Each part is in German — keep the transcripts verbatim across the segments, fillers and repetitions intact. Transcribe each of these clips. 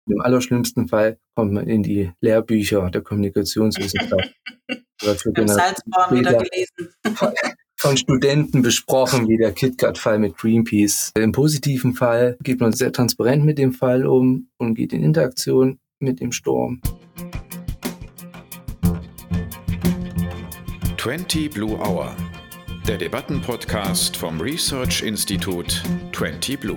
Im allerschlimmsten Fall kommt man in die Lehrbücher der Kommunikationswissenschaft. Das wird Im dann Salzborn wieder gelesen. von Studenten besprochen, wie der KitKat-Fall mit Greenpeace. Im positiven Fall geht man sehr transparent mit dem Fall um und geht in Interaktion mit dem Sturm. zwanzig Blue Hour, der Debattenpodcast vom Research Institut zwanzig Blue.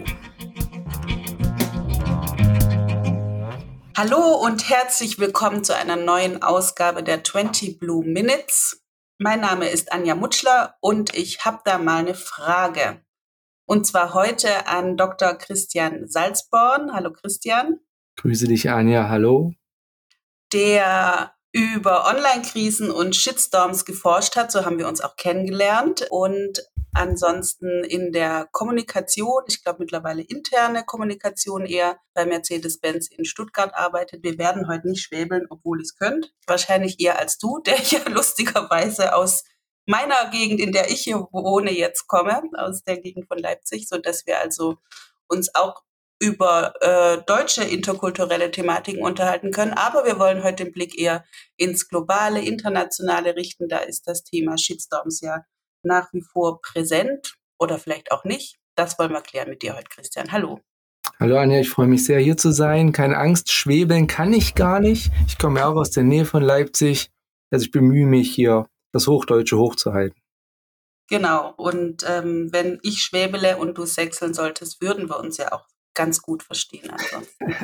Hallo und herzlich willkommen zu einer neuen Ausgabe der zwanzig Blue Minutes. Mein Name ist Anja Mutschler und ich habe da mal eine Frage. Und zwar heute an Doktor Christian Salzborn. Hallo Christian. Grüße dich, Anja. Hallo. Der über Online-Krisen und Shitstorms geforscht hat, so haben wir uns auch kennengelernt. Und ansonsten in der Kommunikation, ich glaube mittlerweile interne Kommunikation eher bei Mercedes-Benz in Stuttgart arbeitet. Wir werden heute nicht schwäbeln, obwohl ich es könnte. Wahrscheinlich eher als du, der ja lustigerweise aus meiner Gegend, in der ich hier wohne, jetzt komme, aus der Gegend von Leipzig, sodass wir also uns auch über äh, deutsche interkulturelle Thematiken unterhalten können. Aber wir wollen heute den Blick eher ins globale, internationale richten. Da ist das Thema Shitstorms ja nach wie vor präsent oder vielleicht auch nicht. Das wollen wir klären mit dir heute, Christian. Hallo. Hallo Anja, ich freue mich sehr, hier zu sein. Keine Angst, schwebeln kann ich gar nicht. Ich komme ja auch aus der Nähe von Leipzig. Also ich bemühe mich hier, das Hochdeutsche hochzuhalten. Genau. Und ähm, wenn ich schwäbele und du sächseln solltest, würden wir uns ja auch ganz gut verstehen ansonsten.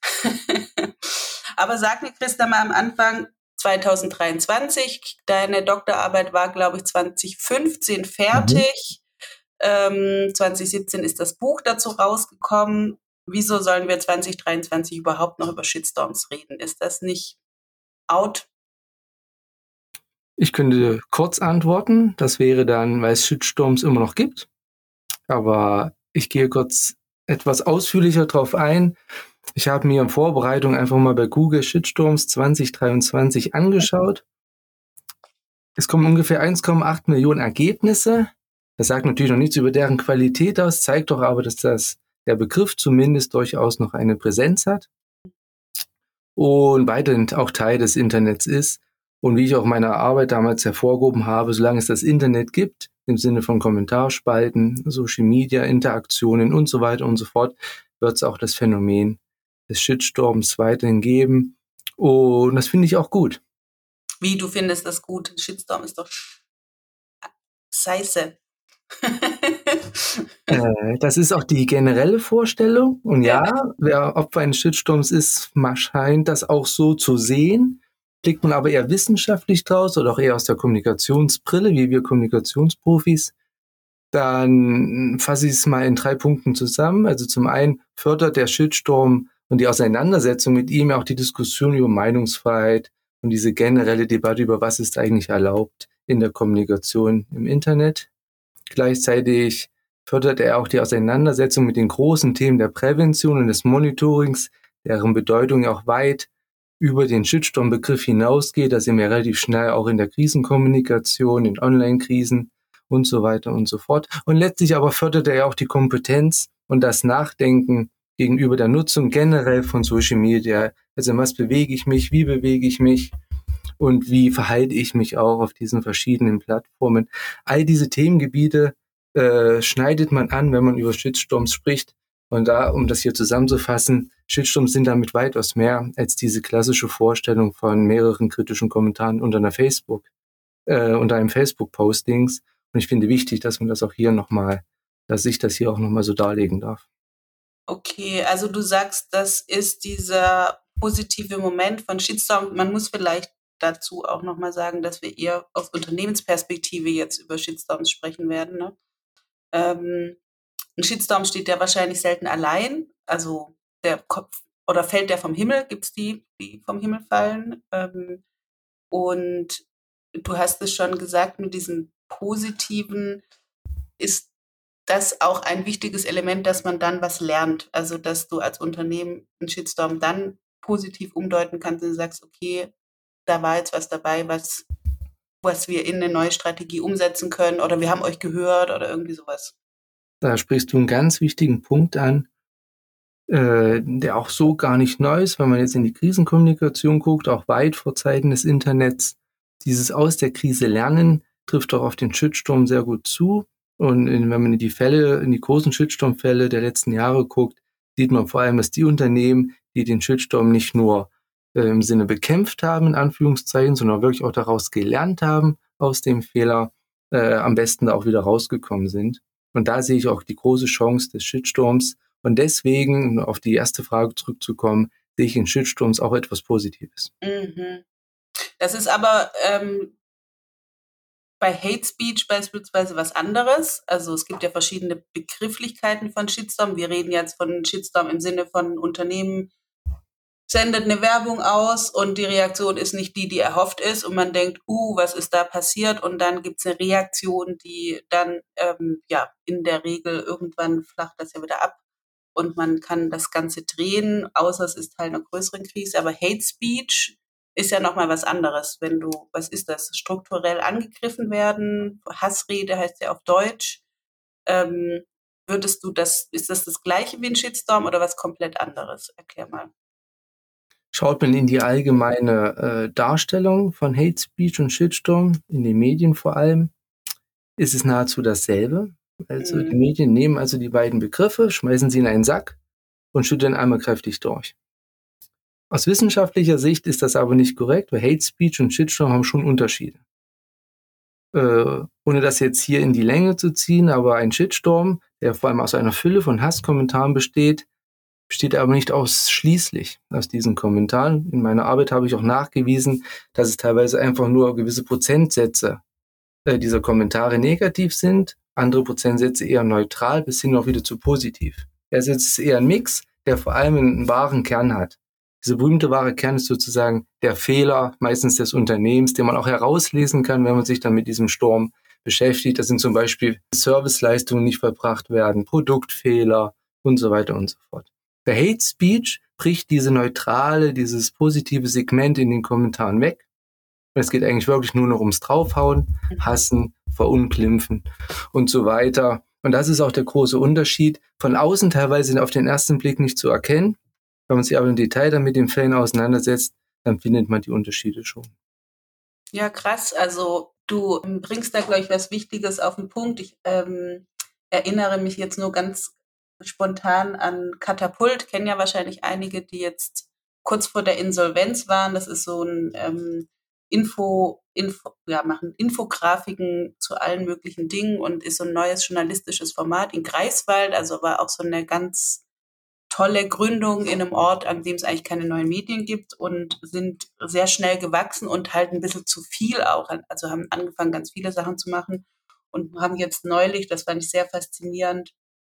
Aber sag mir, Christa, mal am Anfang zwanzig dreiundzwanzig, deine Doktorarbeit war, glaube ich, zwanzig fünfzehn fertig. Mhm. Ähm, zwanzig siebzehn ist das Buch dazu rausgekommen. Wieso sollen wir zwanzig dreiundzwanzig überhaupt noch über Shitstorms reden? Ist das nicht out? Ich könnte kurz antworten. Das wäre dann, weil es Shitstorms immer noch gibt. Aber ich gehe kurz etwas ausführlicher drauf ein. Ich habe mir in Vorbereitung einfach mal bei Google Shitstorms zwanzig dreiundzwanzig angeschaut. Es kommen ungefähr eins Komma acht Millionen Ergebnisse. Das sagt natürlich noch nichts über deren Qualität aus, zeigt doch aber, dass das, der Begriff zumindest durchaus noch eine Präsenz hat und weiterhin auch Teil des Internets ist. Und wie ich auch meiner Arbeit damals hervorgehoben habe, solange es das Internet gibt, im Sinne von Kommentarspalten, Social Media, Interaktionen und so weiter und so fort, wird es auch das Phänomen des Shitstorms weiterhin geben. Und das finde ich auch gut. Wie, du findest das gut? Shitstorm ist doch Scheiße. äh, das ist auch die generelle Vorstellung. Und ja, ja, wer Opfer eines Shitstorms ist, scheint das auch so zu sehen. Blickt man aber eher wissenschaftlich draus oder auch eher aus der Kommunikationsbrille, wie wir Kommunikationsprofis, dann fasse ich es mal in drei Punkten zusammen. Also zum einen fördert der Shitstorm und die Auseinandersetzung mit ihm auch die Diskussion über Meinungsfreiheit und diese generelle Debatte über was ist eigentlich erlaubt in der Kommunikation im Internet. Gleichzeitig fördert er auch die Auseinandersetzung mit den großen Themen der Prävention und des Monitorings, deren Bedeutung ja auch weit über den Shitstorm-Begriff hinausgeht. Da sind wir relativ schnell auch in der Krisenkommunikation, in Online-Krisen und so weiter und so fort. Und letztlich aber fördert er ja auch die Kompetenz und das Nachdenken gegenüber der Nutzung generell von Social Media. Also was bewege ich mich, wie bewege ich mich und wie verhalte ich mich auch auf diesen verschiedenen Plattformen. All diese Themengebiete äh, schneidet man an, wenn man über Shitstorms spricht. Und da, um das hier zusammenzufassen, Shitstorms sind damit weitaus mehr als diese klassische Vorstellung von mehreren kritischen Kommentaren unter einer Facebook, äh, unter einem Facebook-Postings. Und ich finde wichtig, dass man das auch hier nochmal, dass ich das hier auch nochmal so darlegen darf. Okay, also du sagst, das ist dieser positive Moment von Shitstorm. Man muss vielleicht dazu auch nochmal sagen, dass wir eher aus Unternehmensperspektive jetzt über Shitstorms sprechen werden. Ne? Ähm, ein Shitstorm steht ja wahrscheinlich selten allein. Also der Kopf oder fällt der vom Himmel? Gibt es die, die vom Himmel fallen? Ähm, und du hast es schon gesagt, mit diesem Positiven ist das auch ein wichtiges Element, dass man dann was lernt. Also, dass du als Unternehmen einen Shitstorm dann positiv umdeuten kannst und du sagst, okay, da war jetzt was dabei, was, was wir in eine neue Strategie umsetzen können oder wir haben euch gehört oder irgendwie sowas. Da sprichst du einen ganz wichtigen Punkt an. äh, der auch so gar nicht neu ist, wenn man jetzt in die Krisenkommunikation guckt, auch weit vor Zeiten des Internets. Dieses aus der Krise lernen trifft auch auf den Shitstorm sehr gut zu. Und in, wenn man in die Fälle, in die großen Shitstorm-Fälle der letzten Jahre guckt, sieht man vor allem, dass die Unternehmen, die den Shitstorm nicht nur äh, im Sinne bekämpft haben, in Anführungszeichen, sondern wirklich auch daraus gelernt haben, aus dem Fehler, äh, am besten da auch wieder rausgekommen sind. Und da sehe ich auch die große Chance des Shitstorms. Und deswegen, um auf die erste Frage zurückzukommen, sehe ich in Shitstorms auch etwas Positives. Mhm. Das ist aber ähm, bei Hate Speech beispielsweise was anderes. Also es gibt ja verschiedene Begrifflichkeiten von Shitstorm. Wir reden jetzt von Shitstorm im Sinne von Unternehmen sendet eine Werbung aus und die Reaktion ist nicht die, die erhofft ist und man denkt, uh, was ist da passiert? Und dann gibt es eine Reaktion, die dann, ähm, ja, in der Regel irgendwann flacht das ja wieder ab und man kann das Ganze drehen, außer es ist Teil einer größeren Krise. Aber Hate Speech ist ja nochmal was anderes. Wenn du, was ist das, strukturell angegriffen werden, Hassrede heißt ja auf Deutsch, ähm, würdest du das, ist das das Gleiche wie ein Shitstorm oder was komplett anderes? Erklär mal. Schaut man in die allgemeine äh, Darstellung von Hate Speech und Shitstorm, in den Medien vor allem, ist es nahezu dasselbe. Also Mhm. die Medien nehmen also die beiden Begriffe, schmeißen sie in einen Sack und schütteln einmal kräftig durch. Aus wissenschaftlicher Sicht ist das aber nicht korrekt, weil Hate Speech und Shitstorm haben schon Unterschiede. Äh, ohne das jetzt hier in die Länge zu ziehen, aber ein Shitstorm, der vor allem aus einer Fülle von Hasskommentaren besteht, besteht aber nicht ausschließlich aus diesen Kommentaren. In meiner Arbeit habe ich auch nachgewiesen, dass es teilweise einfach nur gewisse Prozentsätze äh, dieser Kommentare negativ sind, andere Prozentsätze eher neutral bis hin auch wieder zu positiv. Also es ist eher ein Mix, der vor allem einen wahren Kern hat. Dieser berühmte wahre Kern ist sozusagen der Fehler, meistens des Unternehmens, den man auch herauslesen kann, wenn man sich dann mit diesem Sturm beschäftigt. Das sind zum Beispiel Serviceleistungen, die nicht verbracht werden, Produktfehler und so weiter und so fort. Bei Hate Speech bricht diese neutrale, dieses positive Segment in den Kommentaren weg. Und es geht eigentlich wirklich nur noch ums Draufhauen, Hassen, Verunglimpfen und so weiter. Und das ist auch der große Unterschied. Von außen teilweise auf den ersten Blick nicht zu erkennen. Wenn man sich aber im Detail dann mit den Fällen auseinandersetzt, dann findet man die Unterschiede schon. Ja, krass. Also du bringst da, glaube ich, was Wichtiges auf den Punkt. Ich ähm, erinnere mich jetzt nur ganz spontan an Katapult. Kennen ja wahrscheinlich einige, die jetzt kurz vor der Insolvenz waren. Das ist so ein ähm, Info, Info, ja, machen Infografiken zu allen möglichen Dingen und ist so ein neues journalistisches Format in Greifswald. Also war auch so eine ganz tolle Gründung in einem Ort, an dem es eigentlich keine neuen Medien gibt und sind sehr schnell gewachsen und halt ein bisschen zu viel auch. Also haben angefangen, ganz viele Sachen zu machen und haben jetzt neulich, das fand ich sehr faszinierend,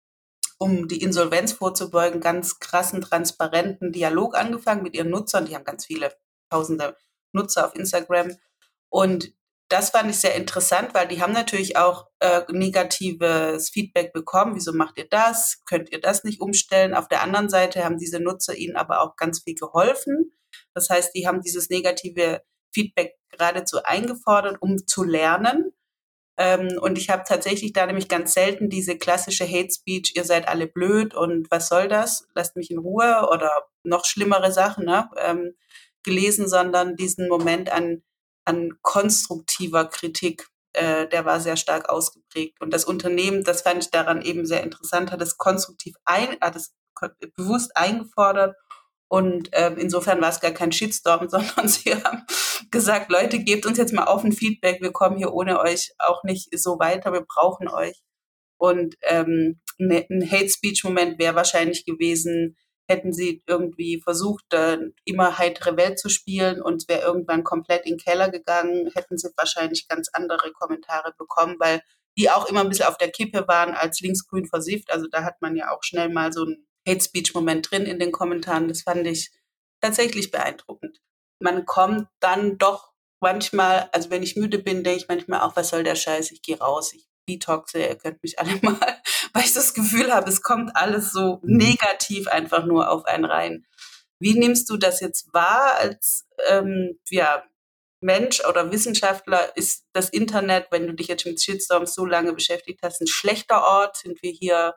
um die Insolvenz vorzubeugen, ganz krassen, transparenten Dialog angefangen mit ihren Nutzern. Die haben ganz viele tausende Nutzer auf Instagram. Und das fand ich sehr interessant, weil die haben natürlich auch äh, negatives Feedback bekommen. Wieso macht ihr das? Könnt ihr das nicht umstellen? Auf der anderen Seite haben diese Nutzer ihnen aber auch ganz viel geholfen. Das heißt, die haben dieses negative Feedback geradezu eingefordert, um zu lernen. Ähm, und ich habe tatsächlich da nämlich ganz selten diese klassische Hate Speech, ihr seid alle blöd und was soll das? Lasst mich in Ruhe oder noch schlimmere Sachen, ne? ähm, gelesen, sondern diesen Moment an an konstruktiver Kritik, äh, der war sehr stark ausgeprägt. Und das Unternehmen, das fand ich daran eben sehr interessant, hat es konstruktiv ein, hat es bewusst eingefordert. Und ähm, insofern war es gar kein Shitstorm, sondern sie haben gesagt, Leute, gebt uns jetzt mal offen Feedback, wir kommen hier ohne euch auch nicht so weiter, wir brauchen euch. Und ähm, ein Hate-Speech-Moment wäre wahrscheinlich gewesen, hätten sie irgendwie versucht, äh, immer heitere Welt zu spielen und es wäre irgendwann komplett in den Keller gegangen, hätten sie wahrscheinlich ganz andere Kommentare bekommen, weil die auch immer ein bisschen auf der Kippe waren als linksgrün versifft. Also da hat man ja auch schnell mal so einen Hate-Speech-Moment drin in den Kommentaren. Das fand ich tatsächlich beeindruckend. Man kommt dann doch manchmal, also wenn ich müde bin, denke ich manchmal auch, was soll der Scheiß, ich gehe raus, ich detoxe, ihr könnt mich alle mal, weil ich das Gefühl habe, es kommt alles so negativ einfach nur auf einen rein. Wie nimmst du das jetzt wahr als ähm, ja, Mensch oder Wissenschaftler? Ist das Internet, wenn du dich jetzt mit Shitstorms so lange beschäftigt hast, ein schlechter Ort? Sind wir hier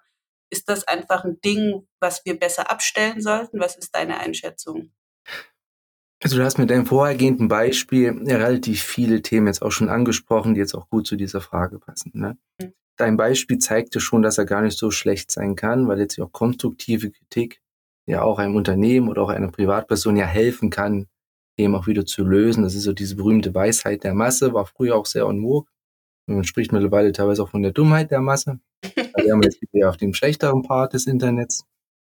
Ist das einfach ein Ding, was wir besser abstellen sollten? Was ist deine Einschätzung? Also du hast mit deinem vorhergehenden Beispiel ja relativ viele Themen jetzt auch schon angesprochen, die jetzt auch gut zu dieser Frage passen. Ne? Mhm. Dein Beispiel zeigte schon, dass er gar nicht so schlecht sein kann, weil jetzt auch konstruktive Kritik ja auch einem Unternehmen oder auch einer Privatperson ja helfen kann, eben auch wieder zu lösen. Das ist so diese berühmte Weisheit der Masse, war früher auch sehr en vogue. Und man spricht mittlerweile teilweise auch von der Dummheit der Masse. Da wären wir jetzt wieder auf dem schlechteren Part des Internets.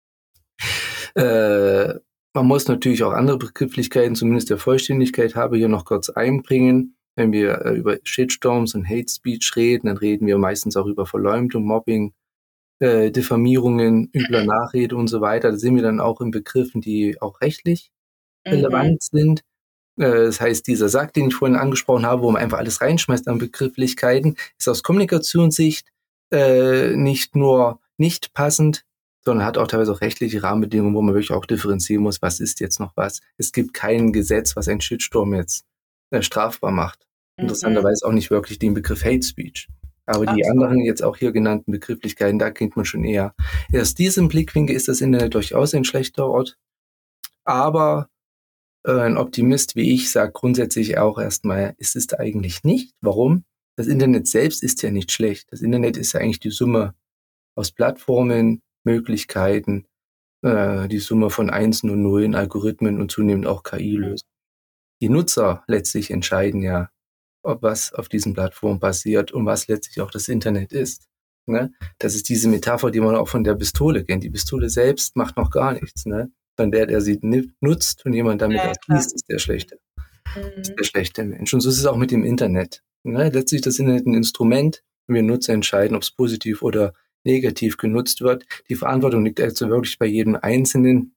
Äh, man muss natürlich auch andere Begrifflichkeiten, zumindest der Vollständigkeit habe, hier noch kurz einbringen. Wenn wir äh, über Shitstorms und Hate Speech reden, dann reden wir meistens auch über Verleumdung, Mobbing, äh, Diffamierungen, übler Nachrede und so weiter. Da sind wir dann auch in Begriffen, die auch rechtlich relevant Mhm. sind. Äh, das heißt, dieser Sack, den ich vorhin angesprochen habe, wo man einfach alles reinschmeißt an Begrifflichkeiten, ist aus Kommunikationssicht äh, nicht nur nicht passend, sondern hat auch teilweise auch rechtliche Rahmenbedingungen, wo man wirklich auch differenzieren muss, was ist jetzt noch was. Es gibt kein Gesetz, was einen Shitstorm jetzt äh, strafbar macht. Mhm. Interessanterweise auch nicht wirklich den Begriff Hate Speech. Aber Ach die so. anderen jetzt auch hier genannten Begrifflichkeiten, da kennt man schon eher. Aus diesem Blickwinkel ist das Internet durchaus ein schlechter Ort. Aber äh, ein Optimist wie ich sagt grundsätzlich auch erstmal, es ist eigentlich nicht. Warum? Das Internet selbst ist ja nicht schlecht. Das Internet ist ja eigentlich die Summe aus Plattformen, Möglichkeiten, äh, die Summe von Einsen und Nullen, Algorithmen und zunehmend auch K I-Lösungen. Die Nutzer letztlich entscheiden ja, ob was auf diesen Plattformen passiert und was letztlich auch das Internet ist. Ne? Das ist diese Metapher, die man auch von der Pistole kennt. Die Pistole selbst macht noch gar nichts. Ne? Dann der, der sie nutzt und jemand damit Ja, erschießt, ist der Schlechte. Mhm. Ist der schlechte Mensch. Und so ist es auch mit dem Internet. Ne? Letztlich ist das Internet ein Instrument und wir Nutzer entscheiden, ob es positiv oder negativ genutzt wird. Die Verantwortung liegt also wirklich bei jedem Einzelnen.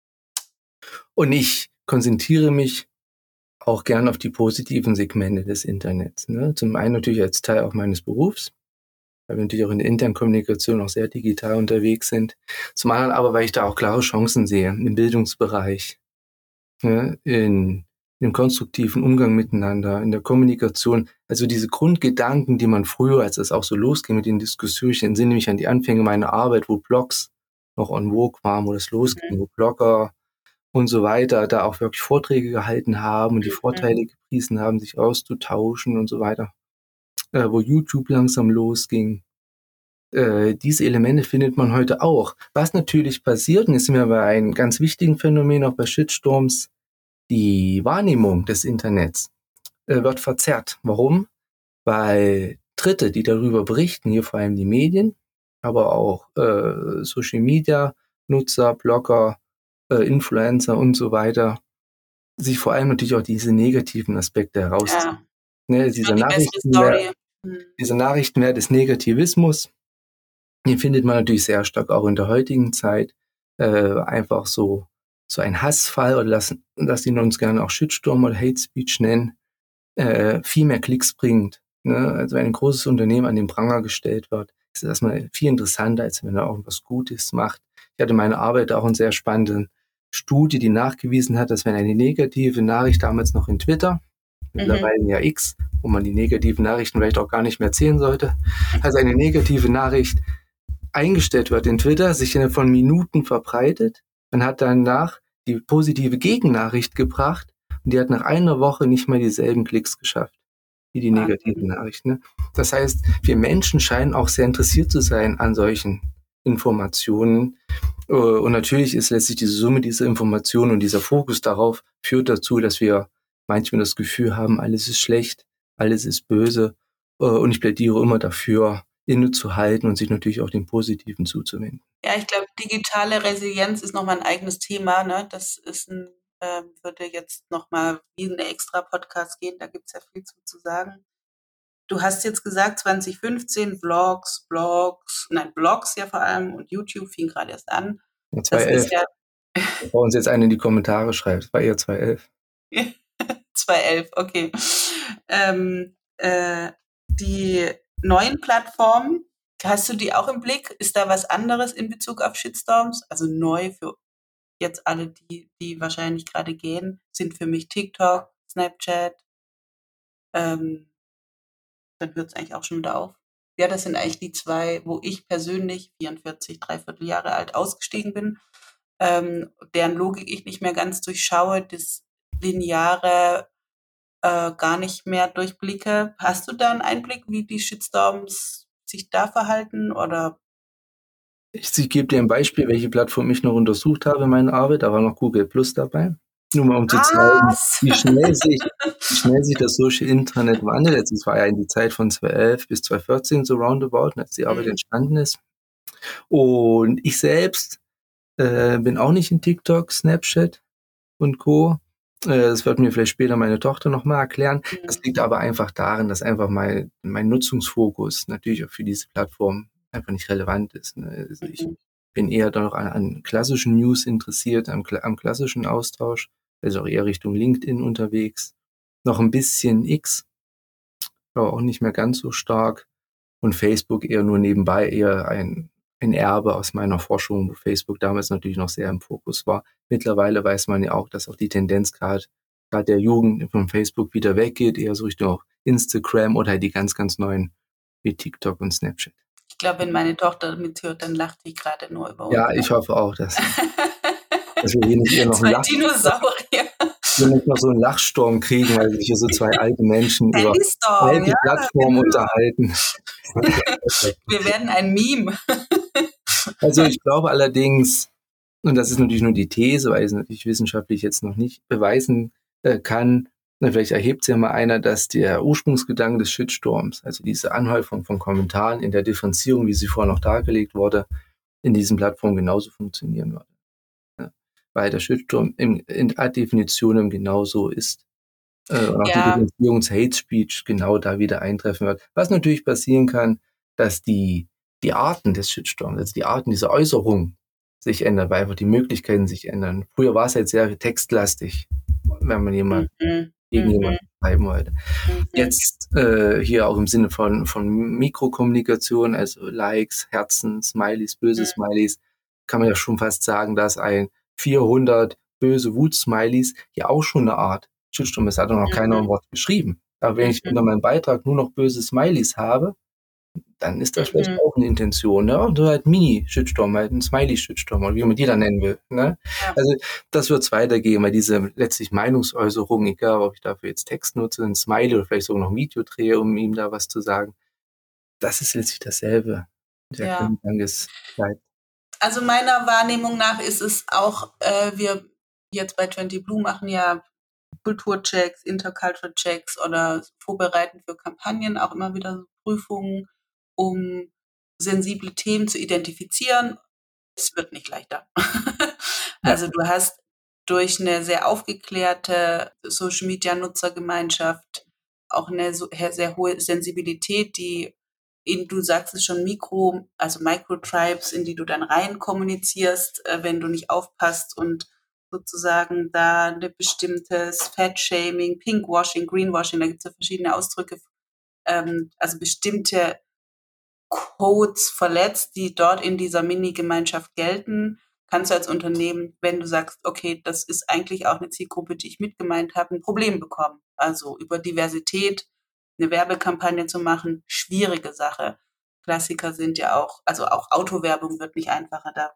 Und ich konzentriere mich auch gern auf die positiven Segmente des Internets. Ne? Zum einen natürlich als Teil auch meines Berufs, weil wir natürlich auch in der internen Kommunikation auch sehr digital unterwegs sind. Zum anderen aber, weil ich da auch klare Chancen sehe im Bildungsbereich, ne? in im konstruktiven Umgang miteinander, in der Kommunikation. Also diese Grundgedanken, die man früher, als es auch so losging mit den Diskussionen, ich entsinne mich an die Anfänge meiner Arbeit, wo Blogs noch en vogue waren, wo das losging, wo Blogger und so weiter, da auch wirklich Vorträge gehalten haben und die Vorteile gepriesen haben, sich auszutauschen und so weiter, äh, wo YouTube langsam losging. Äh, diese Elemente findet man heute auch. Was natürlich passiert, und jetzt sind wir bei einem ganz wichtigen Phänomen, auch bei Shitstorms, die Wahrnehmung des Internets äh, wird verzerrt. Warum? Weil Dritte, die darüber berichten, hier vor allem die Medien, aber auch äh, Social Media, Nutzer, Blogger, äh, Influencer und so weiter, sich vor allem natürlich auch diese negativen Aspekte herausziehen. Ja. Ne, Das dieser wird die bessere Nachrichtenwert, Story. Mhm. dieser Nachrichtenwert des Negativismus, den findet man natürlich sehr stark auch in der heutigen Zeit. Äh, einfach so, so ein Hassfall oder lassen, dass die uns gerne auch Shitstorm oder Hate Speech nennen, äh, viel mehr Klicks bringt. Ne? Also wenn ein großes Unternehmen an den Pranger gestellt wird, ist das erstmal viel interessanter, als wenn er auch was Gutes macht. Ich hatte in meiner Arbeit auch eine sehr spannende Studie, die nachgewiesen hat, dass wenn eine negative Nachricht damals noch in Twitter, mittlerweile ja X, wo man die negativen Nachrichten vielleicht auch gar nicht mehr erzählen sollte, also eine negative Nachricht eingestellt wird in Twitter, sich innerhalb von Minuten verbreitet. Man hat danach die positive Gegennachricht gebracht und die hat nach einer Woche nicht mal dieselben Klicks geschafft wie die negativen Nachrichten. Ne? Das heißt, wir Menschen scheinen auch sehr interessiert zu sein an solchen Informationen. Und natürlich ist letztlich diese Summe dieser Informationen und dieser Fokus darauf führt dazu, dass wir manchmal das Gefühl haben, alles ist schlecht, alles ist böse. Und ich plädiere immer dafür, innezuhalten und sich natürlich auch dem Positiven zuzuwenden. Ja, ich glaube, digitale Resilienz ist nochmal ein eigenes Thema. Ne? Das ist ein, äh, würde jetzt nochmal wie ein extra Podcast gehen. Da gibt es ja viel zu, zu sagen. Du hast jetzt gesagt, zwanzig fünfzehn Vlogs, Blogs, nein, Blogs ja vor allem und YouTube fing gerade erst an. Ja, Das ist zweitausendelf. ja Bevor uns jetzt einer in die Kommentare schreibt, das war eher zweitausendelf. zweitausendelf, okay. Ähm, äh, die neuen Plattformen, hast du die auch im Blick? Ist da was anderes in Bezug auf Shitstorms? Also neu für jetzt alle, die, die wahrscheinlich gerade gehen, sind für mich TikTok, Snapchat. Ähm, dann hört es eigentlich auch schon wieder auf. Ja, das sind eigentlich die zwei, wo ich persönlich, vierundvierzig, dreiviertel Jahre alt, ausgestiegen bin, ähm, deren Logik ich nicht mehr ganz durchschaue, das Lineare äh, gar nicht mehr durchblicke. Hast du da einen Einblick, wie die Shitstorms sich da verhalten? Oder? Ich, ich gebe dir ein Beispiel, welche Plattform ich noch untersucht habe in meiner Arbeit. Da war noch Google Plus dabei. Nur mal um zu zeigen, wie schnell sich, wie schnell sich das Social Internet wandelt. Das war ja in die Zeit von zweitausendelf bis zweitausendvierzehn so roundabout, als die Arbeit Mhm. entstanden ist. Und ich selbst äh, bin auch nicht in TikTok, Snapchat und Co. Äh, das wird mir vielleicht später meine Tochter nochmal erklären. Mhm. Das liegt aber einfach daran, dass einfach mein, mein Nutzungsfokus natürlich auch für diese Plattform einfach nicht relevant ist. Ne? Also ich Mhm. bin eher noch an, an klassischen News interessiert, am, am klassischen Austausch, also auch eher Richtung LinkedIn unterwegs. Noch ein bisschen X, aber auch nicht mehr ganz so stark. Und Facebook eher nur nebenbei, eher ein, ein Erbe aus meiner Forschung, wo Facebook damals natürlich noch sehr im Fokus war. Mittlerweile weiß man ja auch, dass auch die Tendenz gerade gerade der Jugend von Facebook wieder weggeht, eher so Richtung auch Instagram oder halt die ganz, ganz neuen wie TikTok und Snapchat. Ich glaube, wenn meine Tochter mithört, dann lacht sie gerade nur über uns. Ja, ich hoffe auch, dass, dass wir hier nicht eher noch einen Zwei Lach, Dinosaurier. hier nicht noch so einen Lachsturm kriegen, weil sich hier so zwei alte Menschen über Handystorm, alte ja, Plattformen genau. unterhalten. Wir werden ein Meme. Also ich glaube allerdings, und das ist natürlich nur die These, weil ich es natürlich wissenschaftlich jetzt noch nicht beweisen äh, kann, na, vielleicht erhebt es ja mal einer, dass der Ursprungsgedanke des Shitstorms, also diese Anhäufung von Kommentaren in der Differenzierung, wie sie vorher noch dargelegt wurde, in diesen Plattformen genauso funktionieren würde. Ja. Weil der Shitstorm in, in der Definition genauso ist. Äh, und auch die Ja, Differenzierung zu Hate Speech genau da wieder eintreffen wird. Was natürlich passieren kann, dass die, die Arten des Shitstorms, also die Arten dieser Äußerung sich ändern, weil einfach die Möglichkeiten sich ändern. Früher war es halt sehr textlastig, wenn man jemand mhm. gegen Mhm. jemanden schreiben wollte. Mhm. Jetzt äh, hier auch im Sinne von, von Mikrokommunikation, also Likes, Herzen, Smileys, böse Mhm. Smileys, kann man ja schon fast sagen, dass ein vierhundert böse Wut-Smileys ja auch schon eine Art Shitstorm ist. Hat doch noch keiner ein Mhm. Wort geschrieben. Aber wenn ich Mhm. unter meinem Beitrag nur noch böse Smileys habe, dann ist das vielleicht Mhm. auch eine Intention, ne? Und halt Mini-Shitstorm, halt ein Smiley-Shitstorm oder wie man die dann nennen will, ne? Ja. Also das wird es weitergehen, weil diese letztlich Meinungsäußerung, egal ob ich dafür jetzt Text nutze, ein Smiley oder vielleicht sogar noch ein Video drehe, um ihm da was zu sagen, das ist letztlich dasselbe. Der Ja. Grundgedanke ist bleibt. Also meiner Wahrnehmung nach ist es auch, äh, wir jetzt bei twenty Blue machen ja Kulturchecks, Intercultural Checks oder vorbereiten für Kampagnen auch immer wieder so Prüfungen, um sensible Themen zu identifizieren. Es wird nicht leichter. Ja. Also du hast durch eine sehr aufgeklärte Social-Media-Nutzergemeinschaft auch eine so, sehr hohe Sensibilität, die in, du sagst es schon, Mikro, also Micro-Tribes, in die du dann rein kommunizierst, äh, wenn du nicht aufpasst und sozusagen da eine bestimmtes Fat-Shaming, Pinkwashing, Greenwashing, da gibt es ja verschiedene Ausdrücke, ähm, also bestimmte Codes verletzt, die dort in dieser Mini-Gemeinschaft gelten, kannst du als Unternehmen, wenn du sagst, okay, das ist eigentlich auch eine Zielgruppe, die ich mitgemeint habe, ein Problem bekommen. Also über Diversität eine Werbekampagne zu machen, schwierige Sache. Klassiker sind ja auch, also auch Autowerbung wird nicht einfacher da,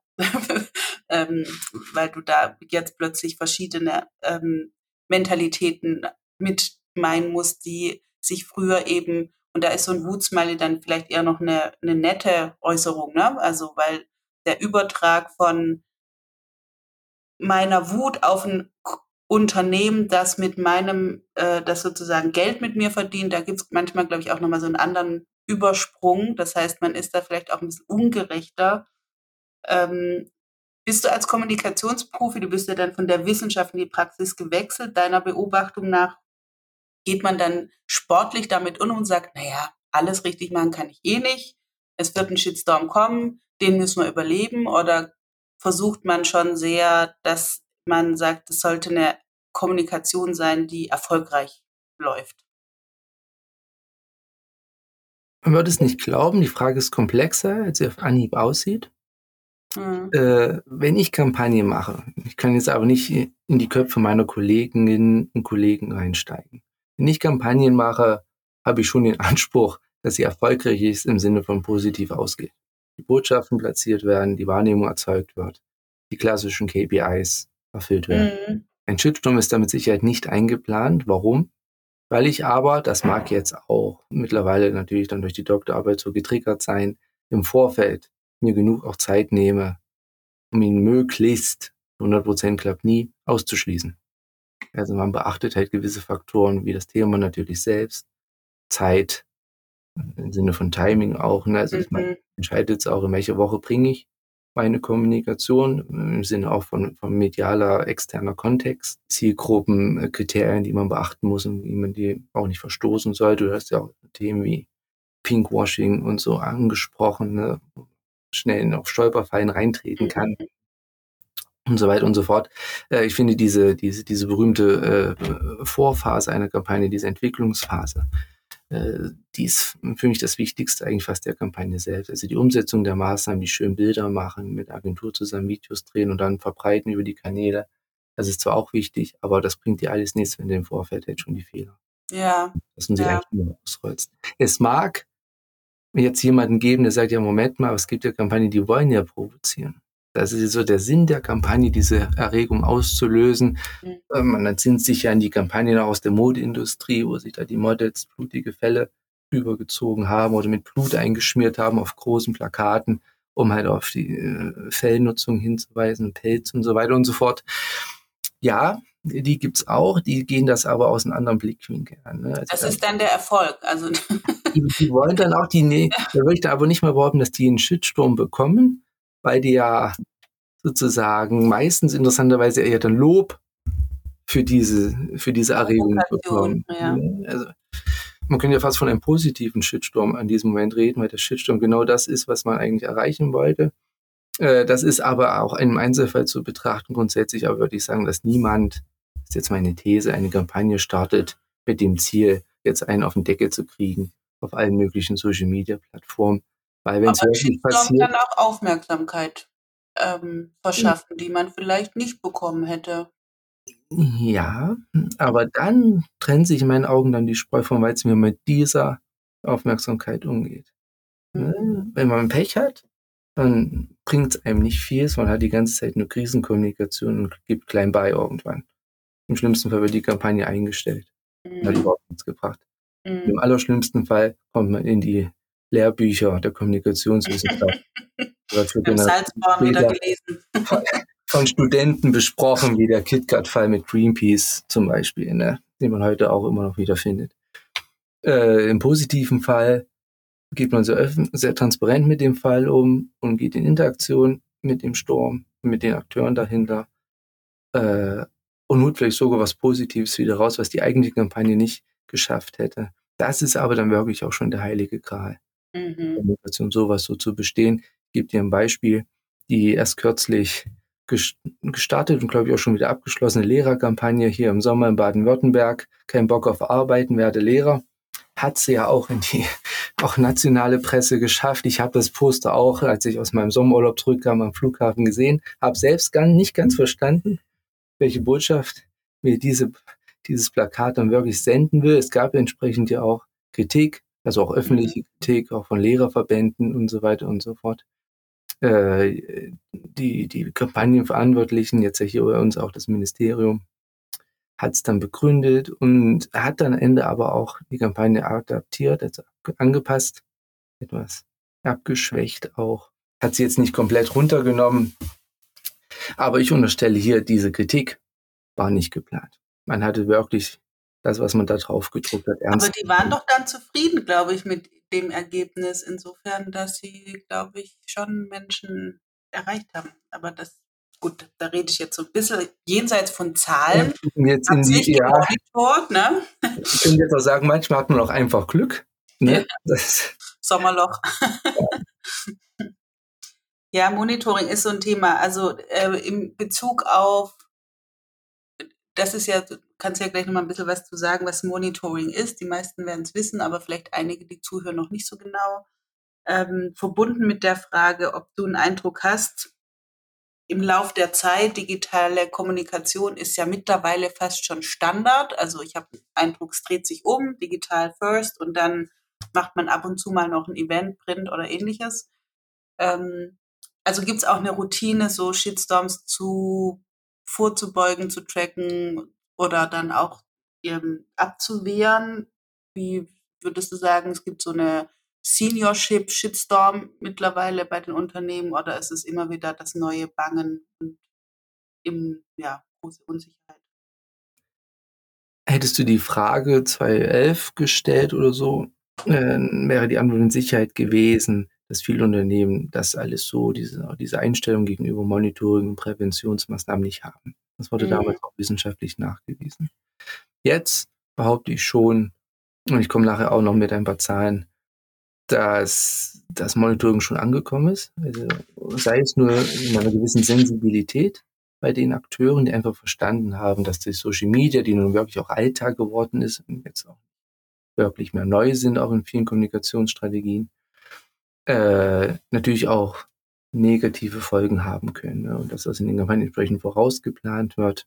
ähm, weil du da jetzt plötzlich verschiedene ähm, Mentalitäten mit meinen musst, die sich früher eben, und da ist so ein Wutsmiley dann vielleicht eher noch eine, eine nette Äußerung, ne? Also weil der Übertrag von meiner Wut auf ein K- Unternehmen, das mit meinem, äh, das sozusagen Geld mit mir verdient, da gibt's manchmal, glaube ich, auch nochmal so einen anderen Übersprung. Das heißt, man ist da vielleicht auch ein bisschen ungerechter. Ähm, bist du als Kommunikationsprofi, du bist ja dann von der Wissenschaft in die Praxis gewechselt, deiner Beobachtung nach, geht man dann sportlich damit um und sagt, naja, alles richtig machen kann ich eh nicht, es wird ein Shitstorm kommen, den müssen wir überleben, oder versucht man schon sehr, dass man sagt, es sollte eine Kommunikation sein, die erfolgreich läuft? Man würde es nicht glauben, die Frage ist komplexer, als sie auf Anhieb aussieht. Mhm. Äh, wenn ich Kampagne mache, ich kann jetzt aber nicht in die Köpfe meiner Kolleginnen und Kollegen reinsteigen. Wenn ich Kampagnen mache, habe ich schon den Anspruch, dass sie erfolgreich ist im Sinne von positiv ausgeht. Die Botschaften platziert werden, die Wahrnehmung erzeugt wird, die klassischen K P Is erfüllt werden. Mhm. Ein Shitstorm ist da mit Sicherheit nicht eingeplant. Warum? Weil ich aber, das mag jetzt auch mittlerweile natürlich dann durch die Doktorarbeit so getriggert sein, im Vorfeld mir genug auch Zeit nehme, um ihn möglichst, hundert Prozent klappt nie, auszuschließen. Also man beachtet halt gewisse Faktoren wie das Thema natürlich selbst, Zeit, im Sinne von Timing auch. Ne? Also man Mhm. entscheidet es auch, in welche Woche bringe ich meine Kommunikation, im Sinne auch von, von medialer, externer Kontext, Zielgruppen, äh, Kriterien, die man beachten muss und wie man die auch nicht verstoßen sollte. Du hast ja auch Themen wie Pinkwashing und so angesprochen, ne? Schnell in auf Stolperfallen reintreten kann Mhm. und so weiter und so fort. Äh, ich finde diese, diese, diese berühmte äh, Vorphase einer Kampagne, diese Entwicklungsphase, äh, die ist für mich das Wichtigste eigentlich fast der Kampagne selbst. Also die Umsetzung der Maßnahmen, die schön Bilder machen, mit der Agentur zusammen Videos drehen und dann verbreiten über die Kanäle. Das ist zwar auch wichtig, aber das bringt dir alles nichts, wenn du im Vorfeld halt schon die Fehler, Ja, dass du sie ja. eigentlich nur ausrollst. Es mag jetzt jemanden geben, der sagt, ja, Moment mal, es gibt ja Kampagnen, die wollen ja provozieren. Das ist so der Sinn der Kampagne, diese Erregung auszulösen. Mhm. Äh, Man entzieht sich ja an die Kampagnen aus der Modeindustrie, wo sich da die Models blutige Felle übergezogen haben oder mit Blut eingeschmiert haben auf großen Plakaten, um halt auf die äh, Fellnutzung hinzuweisen, Pelz und so weiter und so fort. Ja, die gibt's auch, die gehen das aber aus einem anderen Blickwinkel an. Ne? Also Das da, ist dann der Erfolg. Also die, die wollen dann auch die, nee, da würde ich da aber nicht mal behaupten, dass die einen Shitstorm bekommen, weil die ja sozusagen meistens interessanterweise eher dann Lob für diese, für diese Erregung Provokation, bekommen. ja. Also man könnte ja fast von einem positiven Shitstorm an diesem Moment reden, weil der Shitstorm genau das ist, was man eigentlich erreichen wollte. Äh, das ist aber auch im Einzelfall zu betrachten grundsätzlich, aber würde ich sagen, dass niemand, das ist jetzt meine These, eine Kampagne startet mit dem Ziel, jetzt einen auf den Deckel zu kriegen auf allen möglichen Social-Media-Plattformen. Weil wenn es Aber ein wirklich Shitstorm passiert, kann auch Aufmerksamkeit ähm, verschaffen, die man vielleicht nicht bekommen hätte. ja, aber dann trennt sich in meinen Augen dann die Spreu vom Weizen, wie man mit dieser Aufmerksamkeit umgeht. Ne? Mhm. Wenn man Pech hat, dann bringt es einem nicht viel. Man hat die ganze Zeit nur Krisenkommunikation und gibt klein bei irgendwann. Im schlimmsten Fall wird die Kampagne eingestellt. Hat Mhm. überhaupt nichts gebracht. Mhm. Im allerschlimmsten Fall kommt man in die Lehrbücher der Kommunikationswissenschaft. Das wird Im dann Salzborn wieder später gelesen. von, von Studenten besprochen, wie der KitKat-Fall mit Greenpeace zum Beispiel, ne? Den man heute auch immer noch wieder findet. Äh, Im positiven Fall geht man sehr, öffn- sehr transparent mit dem Fall um und geht in Interaktion mit dem Sturm, mit den Akteuren dahinter äh, und holt vielleicht sogar was Positives wieder raus, was die eigentliche Kampagne nicht geschafft hätte. Das ist aber dann wirklich auch schon der heilige Gral. Mhm. Kommunikation, sowas so zu bestehen. Ich gebe dir ein Beispiel, die erst kürzlich ges- gestartet und glaube ich auch schon wieder abgeschlossene Lehrerkampagne hier im Sommer in Baden-Württemberg. Kein Bock auf Arbeiten, werde Lehrer. Hat sie ja auch in die auch nationale Presse geschafft. Ich habe das Poster auch, als ich aus meinem Sommerurlaub zurückkam, am Flughafen gesehen. Habe selbst gar nicht ganz verstanden, welche Botschaft mir diese, dieses Plakat dann wirklich senden will. Es gab entsprechend ja auch Kritik, also auch öffentliche Kritik, auch von Lehrerverbänden und so weiter und so fort. Äh, die, die Kampagnenverantwortlichen, jetzt ja hier bei uns auch das Ministerium, hat es dann begründet und hat dann am Ende aber auch die Kampagne adaptiert, also angepasst, etwas abgeschwächt auch. Hat sie jetzt nicht komplett runtergenommen, aber ich unterstelle hier, diese Kritik war nicht geplant. Man hatte wirklich das, was man da drauf gedruckt hat, Aber ernst die waren genommen. doch dann zufrieden, glaube ich, mit dem Ergebnis, insofern, dass sie, glaube ich, schon Menschen erreicht haben. Aber das, gut, da rede ich jetzt so ein bisschen jenseits von Wir Zahlen. gucken jetzt Habe in es die, nicht ja, gemonitort, ne? ich könnte jetzt auch sagen, manchmal hat man auch einfach Glück. Ja, Ne? Das, Sommerloch. Ja, Monitoring ist so ein Thema. Also äh, in Bezug auf, das ist ja, du kannst ja gleich noch mal ein bisschen was zu sagen, was Monitoring ist. Die meisten werden es wissen, aber vielleicht einige, die zuhören, noch nicht so genau. Ähm, verbunden mit der Frage, ob du einen Eindruck hast, im Lauf der Zeit, digitale Kommunikation ist ja mittlerweile fast schon Standard. Also ich habe den Eindruck, es dreht sich um, digital first und dann macht man ab und zu mal noch ein Event, Print oder ähnliches. Ähm, also gibt es auch eine Routine, so Shitstorms zu vorzubeugen, zu tracken oder dann auch ähm, abzuwehren? Wie würdest du sagen, es gibt so eine Seniorship Shitstorm mittlerweile bei den Unternehmen oder ist es immer wieder das neue Bangen und im, ja, große Unsicherheit? Hättest du die Frage zweitausendelf gestellt oder so, äh, wäre die Antwort in Sicherheit gewesen, dass viele Unternehmen das alles so, diese, diese Einstellung gegenüber Monitoring und Präventionsmaßnahmen nicht haben. Das wurde Mhm. damals auch wissenschaftlich nachgewiesen. Jetzt behaupte ich schon, und ich komme nachher auch noch mit ein paar Zahlen, dass das Monitoring schon angekommen ist. Also sei es nur in einer gewissen Sensibilität bei den Akteuren, die einfach verstanden haben, dass die Social Media, die nun wirklich auch Alltag geworden ist und jetzt auch wirklich mehr neu sind, auch in vielen Kommunikationsstrategien, äh, natürlich auch negative Folgen haben können. Ne? Und dass das in den Kampagnen entsprechend vorausgeplant wird.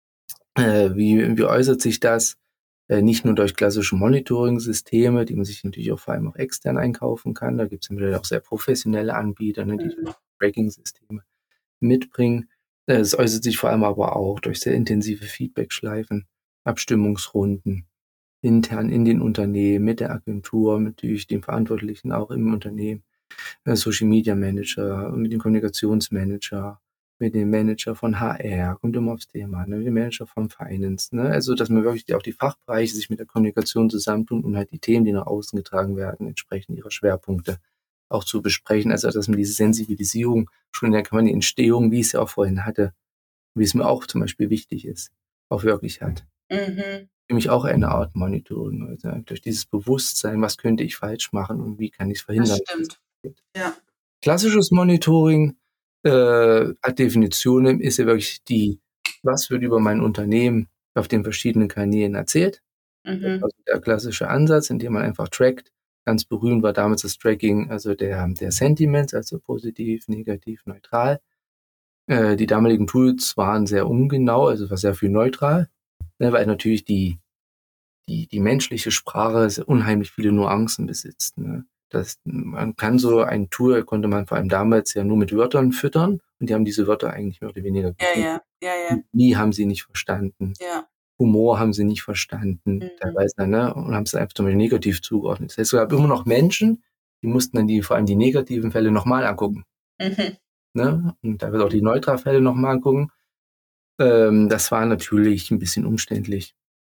Äh, wie, wie äußert sich das? Äh, nicht nur durch klassische Monitoring-Systeme, die man sich natürlich auch vor allem auch extern einkaufen kann. Da gibt es mittlerweile auch sehr professionelle Anbieter, ne, die Mhm. Tracking-Systeme mitbringen. Äh, es äußert sich vor allem aber auch durch sehr intensive Feedback-Schleifen, Abstimmungsrunden, intern in den Unternehmen, mit der Agentur, mit natürlich den Verantwortlichen auch im Unternehmen, äh, Social Media Manager, mit dem Kommunikationsmanager, mit dem Manager von H R, kommt immer aufs Thema, ne, mit dem Manager vom Finance, ne, also, dass man wirklich auch die Fachbereiche sich mit der Kommunikation zusammentun, um halt die Themen, die nach außen getragen werden, entsprechend ihrer Schwerpunkte auch zu besprechen. Also, dass man diese Sensibilisierung schon in der Kampagnenentstehung, wie ich es ja auch vorhin hatte, wie es mir auch zum Beispiel wichtig ist, auch wirklich hat. Mhm. Für mich auch eine Art Monitoring, also durch dieses Bewusstsein, was könnte ich falsch machen und wie kann ich es Das verhindern. stimmt. Ja. Klassisches Monitoring äh, hat Definitionen, ist ja wirklich die, was wird über mein Unternehmen auf den verschiedenen Kanälen erzählt. Mhm. Also der klassische Ansatz, in dem man einfach trackt. Ganz berühmt war damals das Tracking, also der, der Sentiments, also positiv, negativ, neutral. Äh, die damaligen Tools waren sehr ungenau, also es war sehr viel neutral, ne, weil natürlich die, die, die menschliche Sprache sehr unheimlich viele Nuancen besitzt. Ne. Das, man kann so ein Tool, konnte man vor allem damals ja nur mit Wörtern füttern und die haben diese Wörter eigentlich mehr oder weniger Ja, gefunden. ja, ja, ja, Nie haben sie nicht verstanden. ja. Humor haben sie nicht verstanden, Mhm. teilweise, ne, und haben es einfach zum Beispiel negativ zugeordnet. Das heißt, es gab immer noch Menschen, die mussten dann die, vor allem die negativen Fälle nochmal angucken, Mhm. ne, und da wird auch die Neutral-Fälle nochmal angucken. Ähm, das war natürlich ein bisschen umständlich.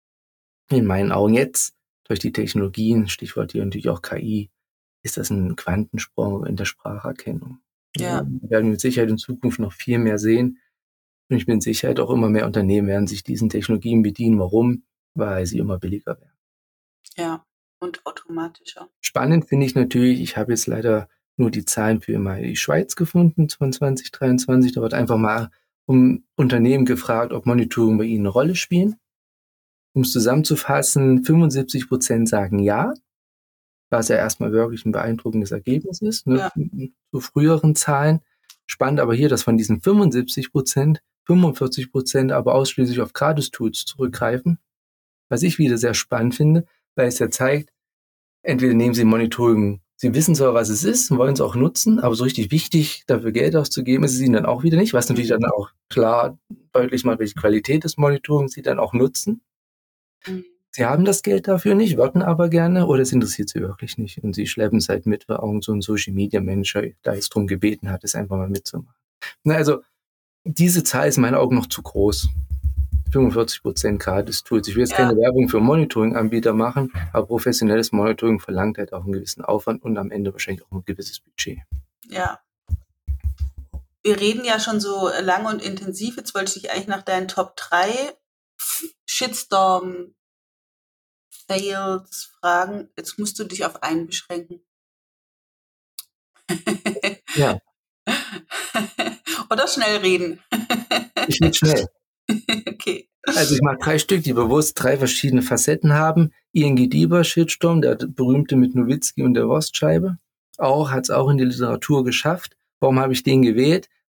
In meinen Augen jetzt, durch die Technologien, Stichwort hier natürlich auch K I, ist das ein Quantensprung in der Spracherkennung. Ja. Ja, wir werden mit Sicherheit in Zukunft noch viel mehr sehen. Und ich bin sicher, auch immer mehr Unternehmen werden sich diesen Technologien bedienen. Warum? Weil sie immer billiger werden. Ja. Und automatischer. Spannend finde ich natürlich, ich habe jetzt leider nur die Zahlen für immer die Schweiz gefunden von zwanzig dreiundzwanzig. Da wird einfach mal um Unternehmen gefragt, ob Monitoring bei ihnen eine Rolle spielen. Um es zusammenzufassen, fünfundsiebzig Prozent sagen ja, was ja erstmal wirklich ein beeindruckendes Ergebnis ist, ne, Ja. zu früheren Zahlen. Spannend aber hier, dass von diesen fünfundsiebzig Prozent, fünfundvierzig Prozent aber ausschließlich auf Gratis-Tools zurückgreifen. Was ich wieder sehr spannend finde, weil es ja zeigt, entweder nehmen Sie Monitoring, Sie wissen zwar, was es ist und wollen es auch nutzen, aber so richtig wichtig, dafür Geld auszugeben, ist es Ihnen dann auch wieder nicht, was natürlich dann auch klar deutlich macht, welche Qualität des Monitorings Sie dann auch nutzen. Mhm. Sie haben das Geld dafür nicht, würden aber gerne, oder es interessiert Sie wirklich nicht. Und Sie schleppen es halt mit, weil irgend so ein Social Media Manager da jetzt drum gebeten hat, es einfach mal mitzumachen. Na, also, diese Zahl ist in meinen Augen noch zu groß. fünfundvierzig Prozent Gratis-Tools. Ich will jetzt Ja. keine Werbung für Monitoring-Anbieter machen, aber professionelles Monitoring verlangt halt auch einen gewissen Aufwand und am Ende wahrscheinlich auch ein gewisses Budget. Ja. Wir reden ja schon so lang und intensiv. Jetzt wollte ich dich eigentlich nach deinen Top drei Shitstorm Fails fragen. Jetzt musst du dich auf einen beschränken. Ja, Oder schnell reden. ich will schnell. Okay. Also ich mache drei Stück, die bewusst drei verschiedene Facetten haben. I N G Dieber, Shitstorm, der berühmte mit Nowitzki und der Wurstscheibe. Auch, hat es auch in die Literatur geschafft. Warum habe ich den gewählt?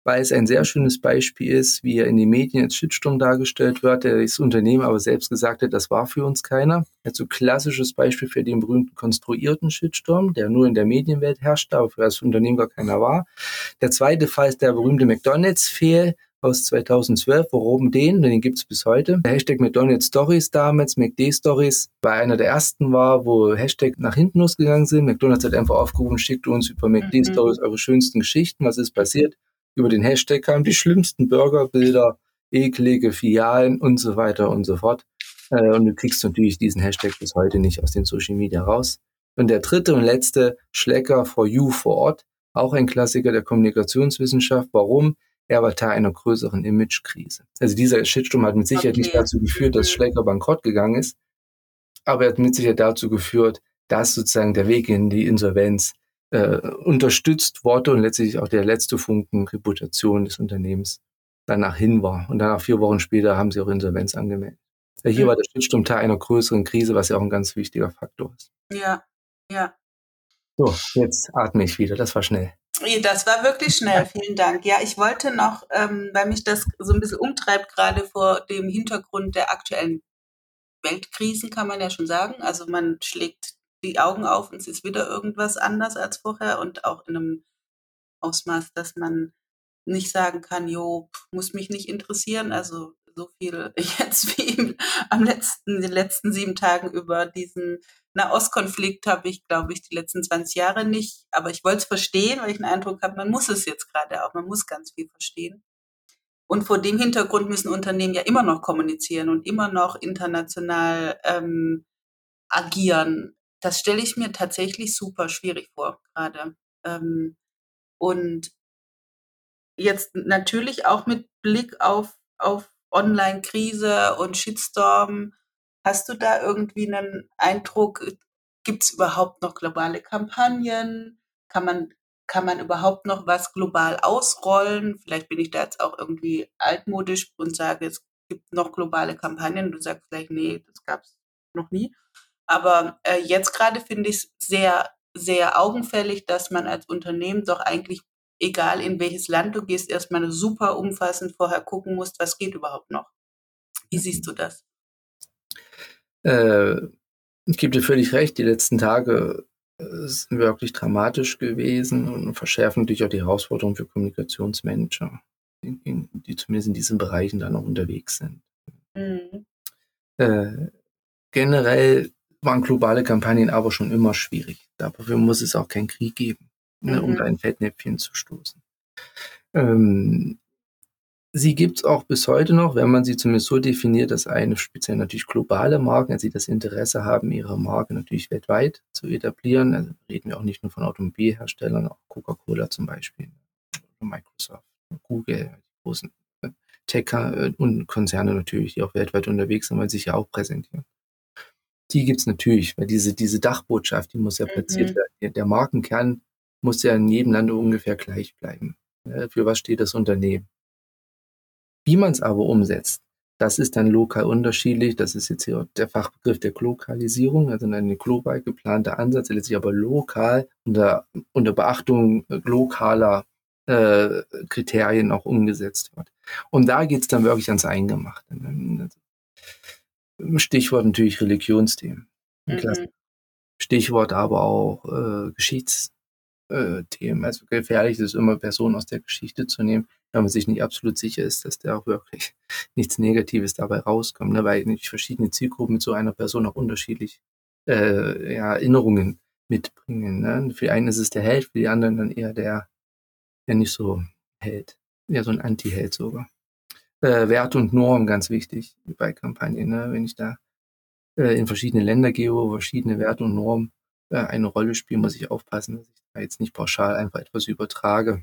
weil es ein sehr schönes Beispiel ist, wie er in den Medien als Shitstorm dargestellt wird, der das Unternehmen aber selbst gesagt hat, das war für uns keiner. Also klassisches Beispiel für den berühmten konstruierten Shitstorm, der nur in der Medienwelt herrschte, aber für das Unternehmen gar keiner war. Der zweite Fall ist der berühmte McDonald's-Fail aus zweitausendzwölf. Warum den? Den gibt es bis heute. Der Hashtag McDonald's Stories damals, McD Stories, weil einer der ersten war, wo Hashtag nach hinten losgegangen sind. McDonald's hat einfach aufgerufen, schickt uns über McD Stories eure schönsten Geschichten. Was ist passiert? Über den Hashtag kamen die schlimmsten Burgerbilder, eklige Filialen und so weiter und so fort. Äh, und du kriegst natürlich diesen Hashtag bis heute nicht aus den Social Media raus. Und der dritte und letzte, Schlecker for You vor Ort, auch ein Klassiker der Kommunikationswissenschaft. Warum? Er war Teil einer größeren Imagekrise. Also dieser Shitstorm hat mit Sicherheit okay. nicht dazu geführt, dass Schlecker bankrott gegangen ist, aber er hat mit Sicherheit dazu geführt, dass sozusagen der Weg in die Insolvenz äh, unterstützt wurde und letztlich auch der letzte Funken Reputation des Unternehmens danach hin war. Und danach vier Wochen später haben sie auch Insolvenz angemeldet. Ja, hier mhm. war der Shitstorm Teil einer größeren Krise, was ja auch ein ganz wichtiger Faktor ist. Ja, ja. So, jetzt atme ich wieder. Das war schnell. Das war wirklich schnell, vielen Dank. Ja, ich wollte noch, ähm, weil mich das so ein bisschen umtreibt, gerade vor dem Hintergrund der aktuellen Weltkrisen, kann man ja schon sagen. Also man schlägt die Augen auf und es ist wieder irgendwas anders als vorher und auch in einem Ausmaß, dass man nicht sagen kann, jo, muss mich nicht interessieren. Also so viel jetzt wie am letzten, den letzten sieben Tagen über diesen Nahostkonflikt habe ich, glaube ich, die letzten zwanzig Jahre nicht. Aber ich wollte es verstehen, weil ich den Eindruck habe, man muss es jetzt gerade auch. Man muss ganz viel verstehen. Und vor dem Hintergrund müssen Unternehmen ja immer noch kommunizieren und immer noch international ähm, agieren. Das stelle ich mir tatsächlich super schwierig vor gerade. Ähm, und jetzt natürlich auch mit Blick auf, auf Online-Krise und Shitstorm. Hast du da irgendwie einen Eindruck, gibt es überhaupt noch globale Kampagnen? Kann man, kann man überhaupt noch was global ausrollen? Vielleicht bin ich da jetzt auch irgendwie altmodisch und sage, es gibt noch globale Kampagnen. Du sagst vielleicht, nee, das gab es noch nie. Aber äh, jetzt gerade finde ich es sehr, sehr augenfällig, dass man als Unternehmen doch eigentlich, egal in welches Land du gehst, erstmal super umfassend vorher gucken musst, was geht überhaupt noch. Wie siehst du das? Äh, ich gebe dir völlig recht, die letzten Tage äh, sind wirklich dramatisch gewesen und verschärfen natürlich auch die Herausforderungen für Kommunikationsmanager, die, die zumindest in diesen Bereichen dann auch unterwegs sind. Mhm. Äh, generell waren globale Kampagnen aber schon immer schwierig. Dafür muss es auch keinen Krieg geben, mhm. ne, um da in Fettnäpfchen zu stoßen. Ähm, Sie gibt es auch bis heute noch, wenn man sie zumindest so definiert, dass eine speziell natürlich globale Marken, also sie das Interesse haben, ihre Marke natürlich weltweit zu etablieren. Also reden wir auch nicht nur von Automobilherstellern, auch Coca-Cola zum Beispiel, Microsoft, Google, großen Tech- und Konzerne natürlich, die auch weltweit unterwegs sind, weil sie sich ja auch präsentieren. Die gibt es natürlich, weil diese, diese Dachbotschaft, die muss ja platziert mhm. werden. Der Markenkern muss ja in jedem Land ungefähr gleich bleiben. Für was steht das Unternehmen? Wie man es aber umsetzt, das ist dann lokal unterschiedlich. Das ist jetzt hier der Fachbegriff der Glokalisierung, also ein global geplanter Ansatz, der letztlich aber lokal unter, unter Beachtung lokaler äh, Kriterien auch umgesetzt wird. Und da geht es dann wirklich ans Eingemachte. Stichwort natürlich Religionsthemen. Mhm. Stichwort aber auch äh, Geschichtsthemen. Also gefährlich ist es immer, Personen aus der Geschichte zu nehmen, wenn man sich nicht absolut sicher ist, dass da auch wirklich nichts Negatives dabei rauskommt, ne? Weil nicht verschiedene Zielgruppen mit so einer Person auch unterschiedlich äh, ja, Erinnerungen mitbringen. Ne? Für einen ist es der Held, für die anderen dann eher der, der nicht so Held, ja so ein Anti-Held sogar. Äh, Werte und Normen, ganz wichtig bei Kampagnen. Ne? Wenn ich da äh, in verschiedene Länder gehe, wo verschiedene Werte und Normen äh, eine Rolle spielen, muss ich aufpassen, dass ich da jetzt nicht pauschal einfach etwas übertrage.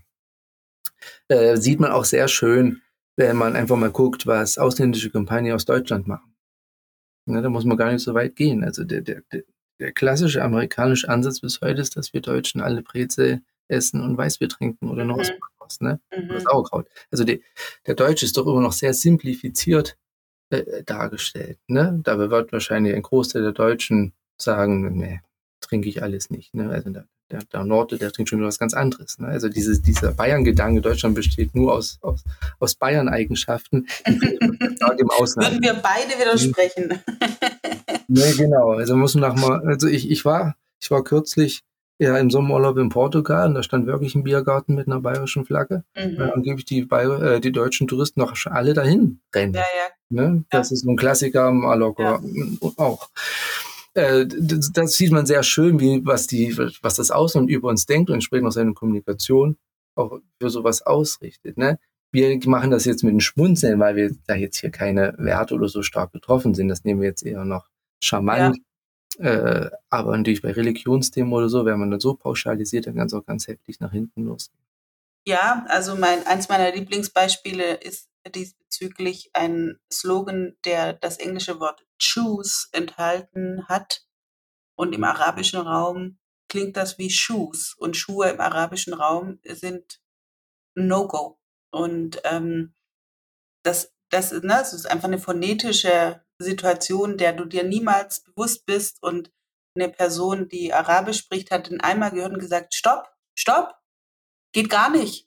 Äh, sieht man auch sehr schön, wenn man einfach mal guckt, was ausländische Kampagnen aus Deutschland machen. Ne, da muss man gar nicht so weit gehen. Also der, der, der klassische amerikanische Ansatz bis heute ist, dass wir Deutschen alle Brezel essen und Weißbier trinken oder noch mhm. was, ne? Mhm. Oder Sauerkraut. Also die, der Deutsche ist doch immer noch sehr simplifiziert äh, dargestellt. Ne? Dabei wird wahrscheinlich ein Großteil der Deutschen sagen, nee, trinke ich alles nicht. Ne? Also da der, der Norde, der trinkt schon wieder was ganz anderes. Ne? Also diese, dieser Bayern-Gedanke, Deutschland besteht nur aus, aus, aus Bayern-Eigenschaften, die findet man stark im Ausland. Würden wir beide widersprechen. Ne, genau. Also muss man nach mal, also ich, ich war, ich war kürzlich ja im Sommerurlaub in Portugal und da stand wirklich ein Biergarten mit einer bayerischen Flagge. Mhm. Weil angeblich die, Bayer, äh, die deutschen Touristen noch alle dahin rennen. Ja, ja. Ne? Das Ja. ist so ein Klassiker, Mallorca Ja. auch. Äh, das, das sieht man sehr schön, wie was die, was das Ausland über uns denkt und entsprechend auch seine Kommunikation auch für sowas ausrichtet. Ne? Wir machen das jetzt mit dem Schmunzeln, weil wir da jetzt hier keine Werte oder so stark betroffen sind. Das nehmen wir jetzt eher noch charmant. Ja. Äh, aber natürlich bei Religionsthemen oder so, wenn man das so pauschalisiert, dann kann es auch ganz heftig nach hinten losgehen. Ja, also mein, eins meiner Lieblingsbeispiele ist diesbezüglich ein Slogan, der das englische Wort choose enthalten hat. Und im arabischen Raum klingt das wie Shoes. Und Schuhe im arabischen Raum sind No-Go. Und ähm, das, das, ne, das ist einfach eine phonetische Situation, der du dir niemals bewusst bist. Und eine Person, die Arabisch spricht, hat den einmal gehört und gesagt, stopp, stopp, geht gar nicht.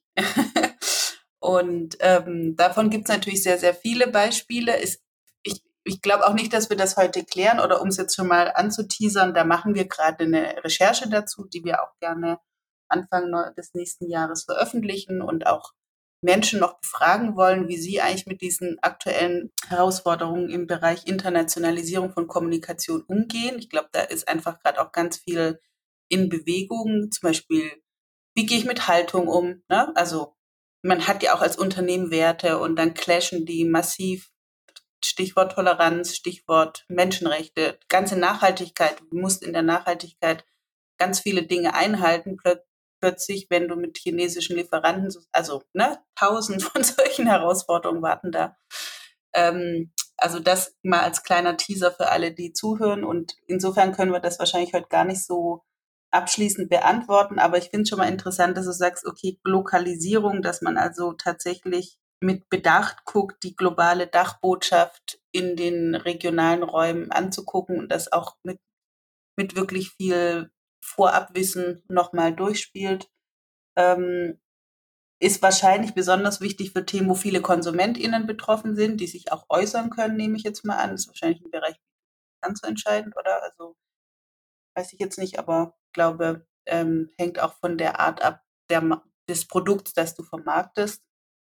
Und ähm, davon gibt es natürlich sehr, sehr viele Beispiele. Es, ich ich glaube auch nicht, dass wir das heute klären oder um es jetzt schon mal anzuteasern, da machen wir gerade eine Recherche dazu, die wir auch gerne Anfang des nächsten Jahres veröffentlichen und auch Menschen noch befragen wollen, wie sie eigentlich mit diesen aktuellen Herausforderungen im Bereich Internationalisierung von Kommunikation umgehen. Ich glaube, da ist einfach gerade auch ganz viel in Bewegung. Zum Beispiel, wie gehe ich mit Haltung um? Ne? Also man hat ja auch als Unternehmen Werte und dann clashen die massiv. Stichwort Toleranz, Stichwort Menschenrechte, ganze Nachhaltigkeit. Du musst in der Nachhaltigkeit ganz viele Dinge einhalten. Plö- plötzlich, wenn du mit chinesischen Lieferanten, also ne, tausend von solchen Herausforderungen warten da. Ähm, also das mal als kleiner Teaser für alle, die zuhören. Und insofern können wir das wahrscheinlich heute gar nicht so abschließend beantworten. Aber ich finde es schon mal interessant, dass du sagst, okay, Lokalisierung, dass man also tatsächlich mit Bedacht guckt, die globale Dachbotschaft in den regionalen Räumen anzugucken und das auch mit, mit wirklich viel Vorabwissen nochmal durchspielt, ähm, ist wahrscheinlich besonders wichtig für Themen, wo viele KonsumentInnen betroffen sind, die sich auch äußern können, nehme ich jetzt mal an. Das ist wahrscheinlich im Bereich ganz so entscheidend, oder? Also weiß ich jetzt nicht, aber ich glaube, ähm, hängt auch von der Art ab der, des Produkts, das du vermarktest.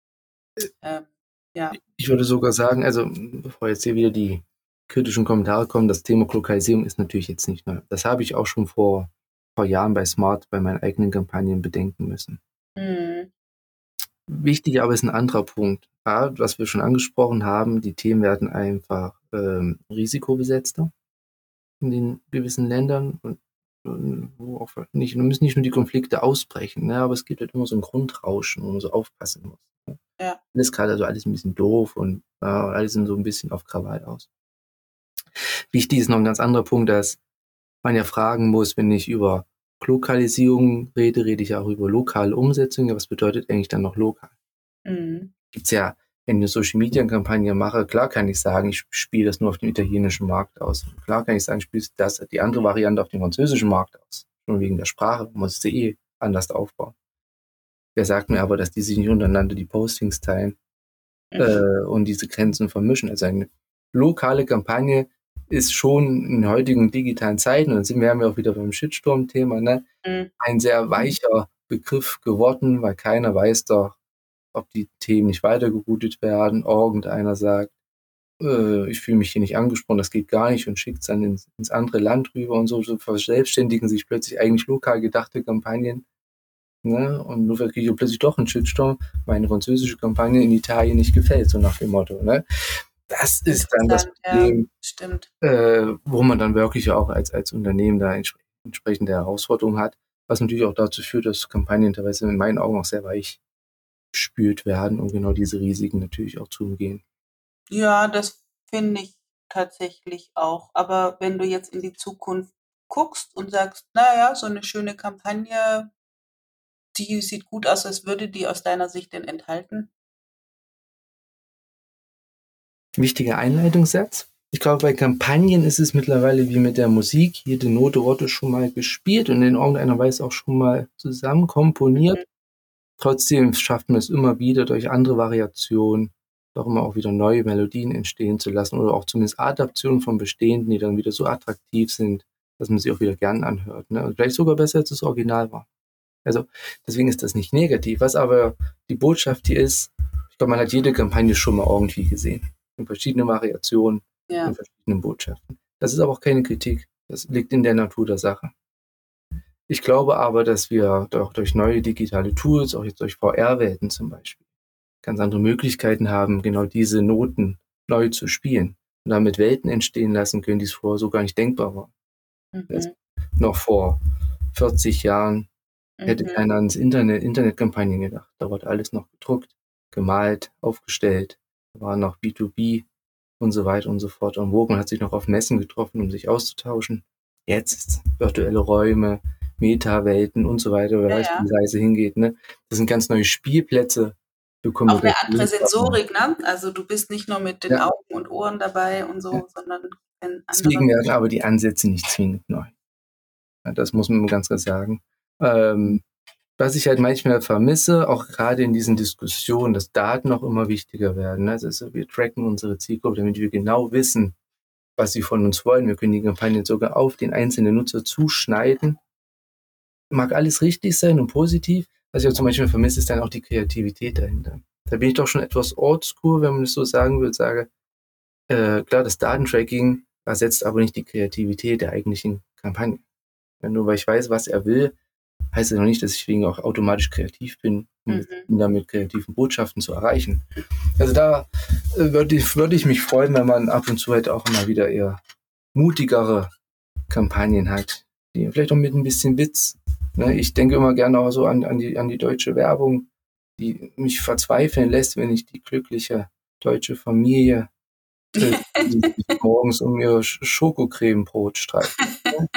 Ähm, ja. Ich würde sogar sagen, also bevor jetzt hier wieder die kritischen Kommentare kommen, das Thema Lokalisierung ist natürlich jetzt nicht neu. Das habe ich auch schon vor vor Jahren bei Smart, bei meinen eigenen Kampagnen bedenken müssen. Mhm. Wichtig aber ist ein anderer Punkt. A, was wir schon angesprochen haben, die Themen werden einfach ähm, risikobesetzter in den gewissen Ländern und, und wo auch nicht, müssen nicht nur die Konflikte ausbrechen, ne, aber es gibt halt immer so ein Grundrauschen, wo man so aufpassen muss. Ne. Ja. Alles gerade also alles ein bisschen doof und äh, alles sind so ein bisschen auf Krawall aus. Wichtig ist noch ein ganz anderer Punkt, dass man ja fragen muss, wenn ich über Lokalisierung rede, rede ich auch über lokale Umsetzung. Ja, was bedeutet eigentlich dann noch lokal? Mhm. Gibt's ja, wenn ich eine Social-Media-Kampagne mache, klar kann ich sagen, ich spiele das nur auf dem italienischen Markt aus. Klar kann ich sagen, ich spiele das, die andere Variante auf dem französischen Markt aus. Schon wegen der Sprache, man muss sie eh anders aufbauen. Wer sagt mir aber, dass die sich nicht untereinander die Postings teilen Mhm. äh, und diese Grenzen vermischen? Also eine lokale Kampagne ist schon in heutigen digitalen Zeiten, und dann sind wir ja auch wieder beim Shitstorm-Thema, ne, Mhm. ein sehr weicher Begriff geworden, weil keiner weiß doch, ob die Themen nicht weitergeroutet werden. Irgendeiner sagt, äh, ich fühle mich hier nicht angesprochen, das geht gar nicht und schickt es dann ins, ins andere Land rüber und so, so verselbstständigen sich plötzlich eigentlich lokal gedachte Kampagnen. Ne? Und nur kriege ich plötzlich doch einen Shitstorm, meine französische Kampagne in Italien nicht gefällt, so nach dem Motto. Ne? Das ist dann das Problem, ja, stimmt. äh, wo man dann wirklich auch als, als Unternehmen da entsp- entsprechende Herausforderungen hat, was natürlich auch dazu führt, dass Kampagneninteresse in meinen Augen auch sehr weich gespült werden, um genau diese Risiken natürlich auch zu umgehen. Ja, das finde ich tatsächlich auch. Aber wenn du jetzt in die Zukunft guckst und sagst, naja, so eine schöne Kampagne, die sieht gut aus, als würde die aus deiner Sicht denn enthalten? Wichtiger Einleitungssatz. Ich glaube, bei Kampagnen ist es mittlerweile wie mit der Musik. Jede Note wurde schon mal gespielt und in irgendeiner Weise auch schon mal zusammen komponiert. Mhm. Trotzdem schafft man es immer wieder durch andere Variationen, doch immer auch wieder neue Melodien entstehen zu lassen oder auch zumindest Adaptionen von bestehenden, die dann wieder so attraktiv sind, dass man sie auch wieder gern anhört. Ne? Und vielleicht sogar besser, als das Original war. Also deswegen ist das nicht negativ. Was aber die Botschaft hier ist, ich glaube, man hat jede Kampagne schon mal irgendwie gesehen. In verschiedenen Variationen, Ja. in verschiedenen Botschaften. Das ist aber auch keine Kritik. Das liegt in der Natur der Sache. Ich glaube aber, dass wir doch durch neue digitale Tools, auch jetzt durch V R-Welten zum Beispiel, ganz andere Möglichkeiten haben, genau diese Noten neu zu spielen und damit Welten entstehen lassen können, die es vorher so gar nicht denkbar waren. Mhm. Noch vor vierzig Jahren hätte Mhm. keiner ans Internet, Internetkampagnen gedacht. Da wurde alles noch gedruckt, gemalt, aufgestellt. Da war noch B zwei B und so weiter und so fort. Und wo man hat sich noch auf Messen getroffen, um sich auszutauschen. Jetzt virtuelle Räume, Meta-Welten und so weiter. Wer Ja, weiß, ja. wo die Reise hingeht. Ne? Das sind ganz neue Spielplätze für Auch eine andere Kommunikation. Sensorik, ne? Also du bist nicht nur mit den Ja. Augen und Ohren dabei und so, Ja. sondern ein Deswegen anderer. werden aber die Ansätze nicht zwingend neu. Ja, das muss man ganz klar sagen. Ähm, was ich halt manchmal vermisse, auch gerade in diesen Diskussionen, dass Daten auch immer wichtiger werden. Also wir tracken unsere Zielgruppe, damit wir genau wissen, was sie von uns wollen. Wir können die Kampagnen sogar auf den einzelnen Nutzer zuschneiden. Mag alles richtig sein und positiv. Was ich auch zum Beispiel vermisse, ist dann auch die Kreativität dahinter. Da bin ich doch schon etwas oldschool, wenn man das so sagen will, sage, äh, klar, das Datentracking ersetzt aber nicht die Kreativität der eigentlichen Kampagne. Ja, nur weil ich weiß, was er will, heißt ja noch nicht, dass ich deswegen auch automatisch kreativ bin, um Mhm. ihn damit kreativen Botschaften zu erreichen. Also da äh, würde ich, würde ich mich freuen, wenn man ab und zu halt auch immer wieder eher mutigere Kampagnen hat, die vielleicht auch mit ein bisschen Witz. Ne? Ich denke immer gerne auch so an, an, die, an die deutsche Werbung, die mich verzweifeln lässt, wenn ich die glückliche deutsche Familie äh, die sich morgens um ihr Sch- Schokocremebrot streitet. Ne?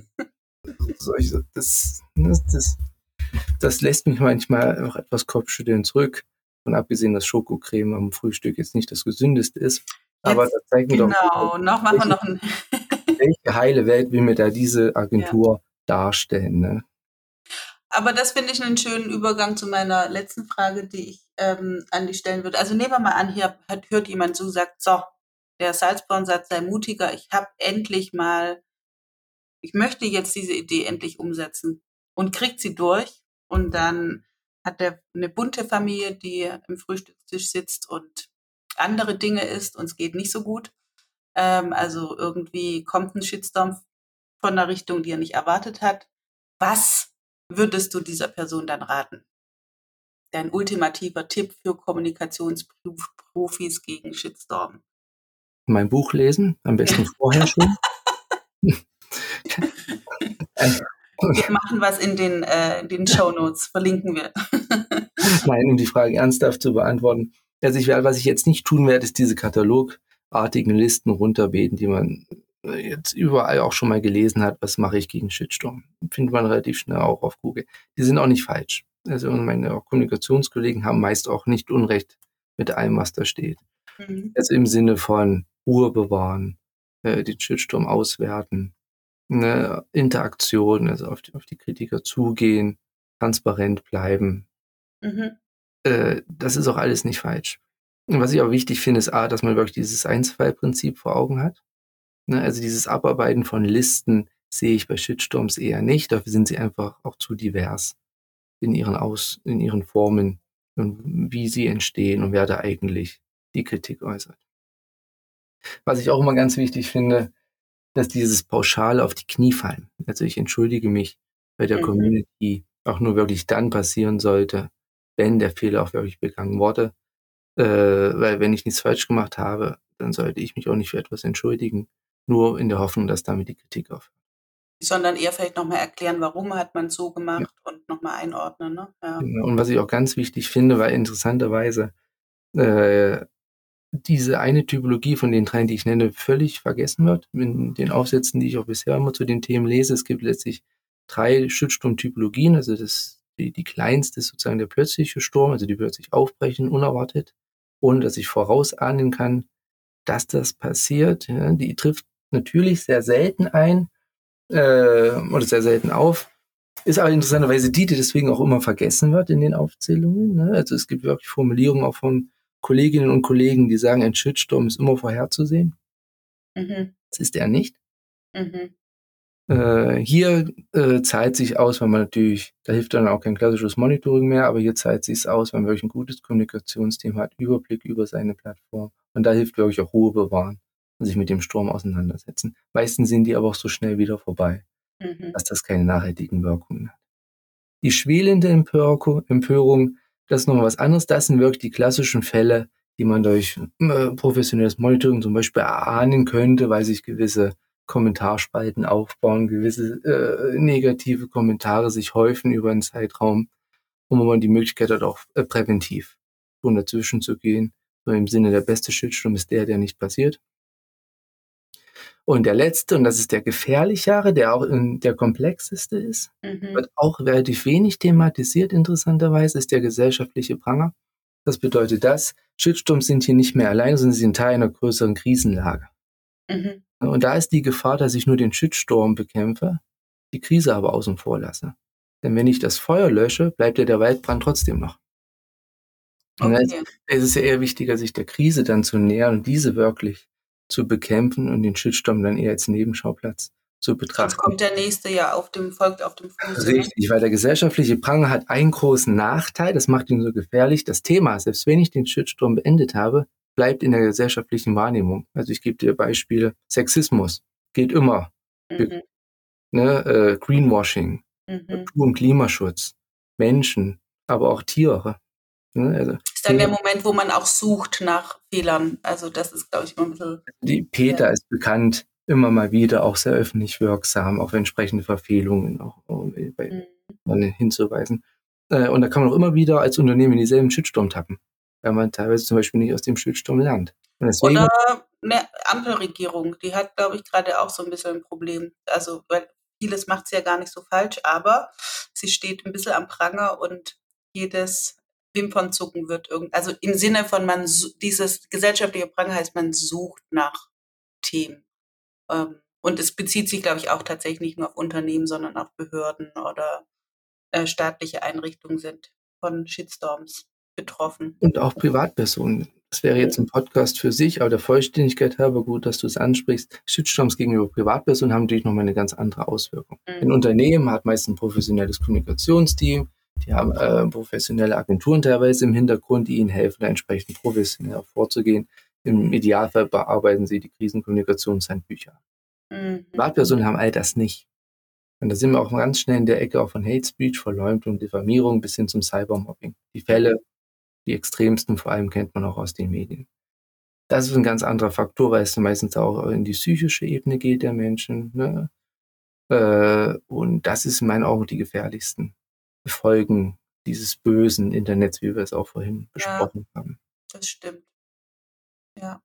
Solche, das, das, das Das lässt mich manchmal auch etwas kopfschütteln zurück. Und abgesehen, dass Schokocreme am Frühstück jetzt nicht das Gesündeste ist. Aber Jetzt, das zeigt mir doch, genau, noch machen wir welche, noch ein. welche heile Welt will mir da diese Ja. Agentur darstellen. Ne? Aber das finde ich einen schönen Übergang zu meiner letzten Frage, die ich ähm, an dich stellen würde. Also nehmen wir mal an, hier hat, hört jemand zu, sagt, so, der Salzborn-Satz sei mutiger, ich habe endlich mal, ich möchte jetzt diese Idee endlich umsetzen und kriegt sie durch. Und dann hat er eine bunte Familie, die im Frühstückstisch sitzt und andere Dinge isst und es geht nicht so gut. Ähm, also irgendwie kommt ein Shitstorm von einer Richtung, die er nicht erwartet hat. Was würdest du dieser Person dann raten? Dein ultimativer Tipp für Kommunikationsprofis gegen Shitstorm. Mein Buch lesen, am besten vorher schon. Wir machen was in den, äh, in den Shownotes, verlinken wir. Nein, um die Frage ernsthaft zu beantworten. Also ich werde, was ich jetzt nicht tun werde, ist diese katalogartigen Listen runterbeten, die man jetzt überall auch schon mal gelesen hat. Was mache ich gegen Shitstorm? Findet man relativ schnell auch auf Google. Die sind auch nicht falsch. Also meine Kommunikationskollegen haben meist auch nicht Unrecht mit allem, was da steht. Mhm. Also im Sinne von Ruhe bewahren, äh, den Shitstorm auswerten, eine Interaktion, also auf die, auf die Kritiker zugehen, transparent bleiben. Mhm. Äh, das ist auch alles nicht falsch. Und was ich auch wichtig finde, ist A, dass man wirklich dieses Einzelfallprinzip vor Augen hat. Ne, also dieses Abarbeiten von Listen sehe ich bei Shitstorms eher nicht. Dafür sind sie einfach auch zu divers in ihren Aus, in ihren Formen und wie sie entstehen und wer da eigentlich die Kritik äußert. Was ich auch immer ganz wichtig finde, dass dieses Pauschale auf die Knie fallen. Also ich entschuldige mich bei der Mhm. Community auch nur wirklich dann passieren sollte, wenn der Fehler auch wirklich begangen wurde. Äh, weil wenn ich nichts falsch gemacht habe, dann sollte ich mich auch nicht für etwas entschuldigen, nur in der Hoffnung, dass damit die Kritik aufhört. Sondern eher vielleicht nochmal erklären, warum hat man es so Ja. gemacht und nochmal einordnen. Ne? Ja. Genau. Und was ich auch ganz wichtig finde, weil interessanterweise äh, diese eine Typologie von den dreien, die ich nenne, völlig vergessen wird. In den Aufsätzen, die ich auch bisher immer zu den Themen lese, es gibt letztlich drei Shitstorm-Typologien. Also das, die, die kleinste ist sozusagen der plötzliche Sturm, also die plötzlich aufbrechen, unerwartet, ohne dass ich vorausahnen kann. dass das passiert. Ja, die trifft natürlich sehr selten ein äh, oder sehr selten auf. Ist aber interessanterweise die, die deswegen auch immer vergessen wird in den Aufzählungen. Ne? Also es gibt wirklich Formulierungen auch von Kolleginnen und Kollegen, die sagen, ein Shitstorm ist immer vorherzusehen. Mhm. Das ist er nicht. Mhm. Äh, hier äh, zahlt sich aus, wenn man natürlich, da hilft dann auch kein klassisches Monitoring mehr, aber hier zahlt sich aus, wenn man wirklich ein gutes Kommunikationsteam hat, Überblick über seine Plattform. Und da hilft wirklich auch Ruhe bewahren und sich mit dem Sturm auseinandersetzen. Meistens sind die aber auch so schnell wieder vorbei, Mhm. dass das keine nachhaltigen Wirkungen hat. Die schwelende Empörung, Empörung, das ist nochmal was anderes. Das sind wirklich die klassischen Fälle, die man durch äh, professionelles Monitoring zum Beispiel erahnen könnte, weil sich gewisse Kommentarspalten aufbauen, gewisse äh, negative Kommentare sich häufen über einen Zeitraum, und wo man die Möglichkeit hat, auch äh, präventiv schon dazwischen zu gehen. So im Sinne, der beste Shitstorm ist der, der nicht passiert. Und der letzte, und das ist der gefährlichere, der auch in der komplexeste ist, Mhm. wird auch relativ wenig thematisiert, interessanterweise, ist der gesellschaftliche Pranger. Das bedeutet das, Shitstorms sind hier nicht mehr allein, sondern sie sind Teil einer größeren Krisenlage. Mhm. Und da ist die Gefahr, dass ich nur den Shitstorm bekämpfe, die Krise aber außen vor lasse. Denn wenn ich das Feuer lösche, bleibt ja der Waldbrand trotzdem noch. Und Okay. es ist ja eher wichtiger, sich der Krise dann zu nähern und diese wirklich zu bekämpfen und den Shitstorm dann eher als Nebenschauplatz zu Sonst betrachten. kommt der nächste ja auf dem, folgt auf dem Fuße. Ne? Richtig, weil der gesellschaftliche Pranger hat einen großen Nachteil, das macht ihn so gefährlich. Das Thema, selbst wenn ich den Shitstorm beendet habe, bleibt in der gesellschaftlichen Wahrnehmung. Also ich gebe dir Beispiele. Sexismus geht immer. Mhm. Ne, äh, Greenwashing, Mhm. Natur- und Klimaschutz, Menschen, aber auch Tiere. Ne, also Ist dann der Moment, wo man auch sucht nach Fehlern. Also das ist, glaube ich, immer ein bisschen... die PETA Ja. ist bekannt, immer mal wieder auch sehr öffentlich wirksam auf entsprechende Verfehlungen auch äh, bei, Mhm. hinzuweisen. Äh, und da kann man auch immer wieder als Unternehmen in dieselben Shitstorm tappen, weil man teilweise zum Beispiel nicht aus dem Shitstorm lernt. Und deswegen, Oder eine Ampelregierung, die hat, glaube ich, gerade auch so ein bisschen ein Problem. Also, weil vieles macht sie ja gar nicht so falsch, aber sie steht ein bisschen am Pranger und jedes Wimpernzucken wird irgend, also im Sinne von man, su- dieses gesellschaftliche Pranger heißt, man sucht nach Themen. Ähm, und es bezieht sich, glaube ich, auch tatsächlich nicht nur auf Unternehmen, sondern auch Behörden oder äh, staatliche Einrichtungen sind von Shitstorms betroffen. und auch Privatpersonen. Das wäre jetzt ein Podcast für sich, aber der Vollständigkeit halber gut, dass du es ansprichst. Shitstorms gegenüber Privatpersonen haben natürlich nochmal eine ganz andere Auswirkung. Ein Mhm. Unternehmen hat meist ein professionelles Kommunikationsteam, die haben äh, professionelle Agenturen teilweise im Hintergrund, die ihnen helfen, da entsprechend professionell vorzugehen. Im Idealfall bearbeiten sie die Krisenkommunikationshandbücher. Mhm. Privatpersonen haben all das nicht. Und da sind wir auch ganz schnell in der Ecke auch von Hate Speech, Verleumdung, Diffamierung bis hin zum Cybermobbing. Die Fälle, die extremsten vor allem, kennt man auch aus den Medien. Das ist ein ganz anderer Faktor, weil es meistens auch in die psychische Ebene geht der Menschen. Ne? Äh, und das ist in meinen Augen die gefährlichsten Folgen dieses bösen Internets, wie wir es auch vorhin Ja, besprochen haben. das stimmt. Ja.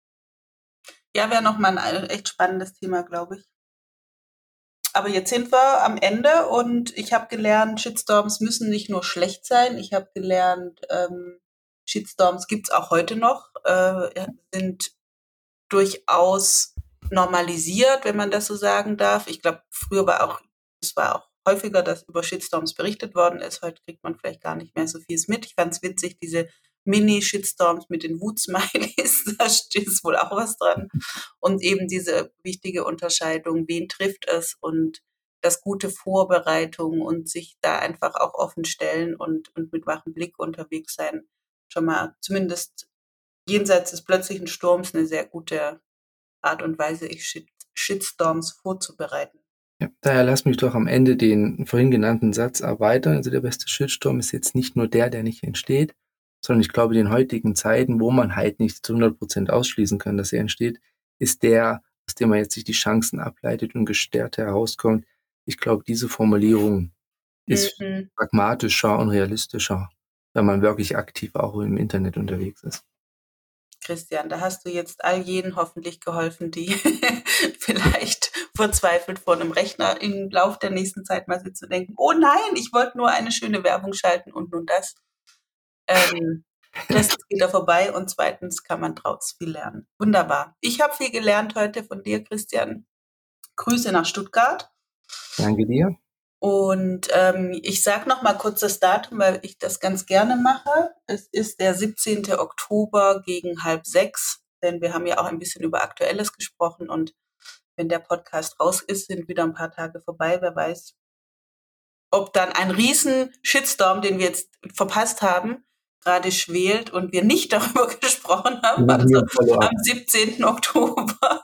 Ja, wäre nochmal ein echt spannendes Thema, glaube ich. Aber jetzt sind wir am Ende und ich habe gelernt, Shitstorms müssen nicht nur schlecht sein. Ich habe gelernt, ähm, Shitstorms gibt's auch heute noch, äh, sind durchaus normalisiert, wenn man das so sagen darf. Ich glaube, früher war auch, es war auch häufiger, dass über Shitstorms berichtet worden ist. Heute kriegt man vielleicht gar nicht mehr so vieles mit. Ich fand es witzig, diese Mini-Shitstorms mit den Wut-Smileys, da ist wohl auch was dran. Und eben diese wichtige Unterscheidung, wen trifft es und das gute Vorbereitung und sich da einfach auch offen stellen und, und mit wachem Blick unterwegs sein, schon mal zumindest jenseits des plötzlichen Sturms eine sehr gute Art und Weise, ich Shit Shitstorms vorzubereiten. Ja, daher lass mich doch am Ende den vorhin genannten Satz erweitern. Also der beste Shitstorm ist jetzt nicht nur der, der nicht entsteht, sondern ich glaube, in den heutigen Zeiten, wo man halt nicht zu hundert Prozent ausschließen kann, dass er entsteht, ist der, aus dem man jetzt sich die Chancen ableitet und gestärkt herauskommt. Ich glaube, diese Formulierung ist Mhm. pragmatischer und realistischer, wenn man wirklich aktiv auch im Internet unterwegs ist. Christian, da hast du jetzt all jenen hoffentlich geholfen, die vielleicht verzweifelt vor einem Rechner im Lauf der nächsten Zeit mal sitzen und denken, oh nein, ich wollte nur eine schöne Werbung schalten und nun das. Ähm, Erstens geht er vorbei und zweitens kann man draus viel lernen. Wunderbar. Ich habe viel gelernt heute von dir, Christian. Grüße nach Stuttgart. Danke dir. Und ähm, ich sage noch mal kurz das Datum, weil ich das ganz gerne mache. Es ist der siebzehnten Oktober gegen halb sechs, denn wir haben ja auch ein bisschen über Aktuelles gesprochen und wenn der Podcast raus ist, sind wieder ein paar Tage vorbei. Wer weiß, ob dann ein riesen Shitstorm, den wir jetzt verpasst haben, gerade schwelt und wir nicht darüber gesprochen haben. Also am siebzehnten Oktober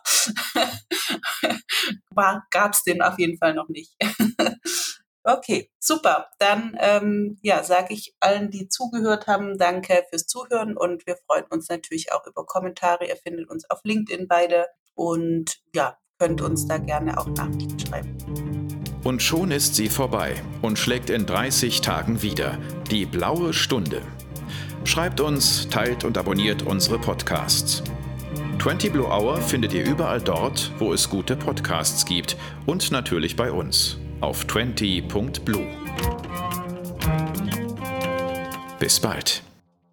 gab es den auf jeden Fall noch nicht. Okay, super. Dann ähm, ja, sage ich allen, die zugehört haben, danke fürs Zuhören und wir freuen uns natürlich auch über Kommentare. Ihr findet uns auf LinkedIn beide und ja, könnt uns da gerne auch Nachrichten schreiben. Und schon ist sie vorbei und schlägt in dreißig Tagen wieder. Die blaue Stunde. Schreibt uns, teilt und abonniert unsere Podcasts. zwanzig Blue Hour findet ihr überall dort, wo es gute Podcasts gibt und natürlich bei uns auf zwanzig Punkt blue. Bis bald.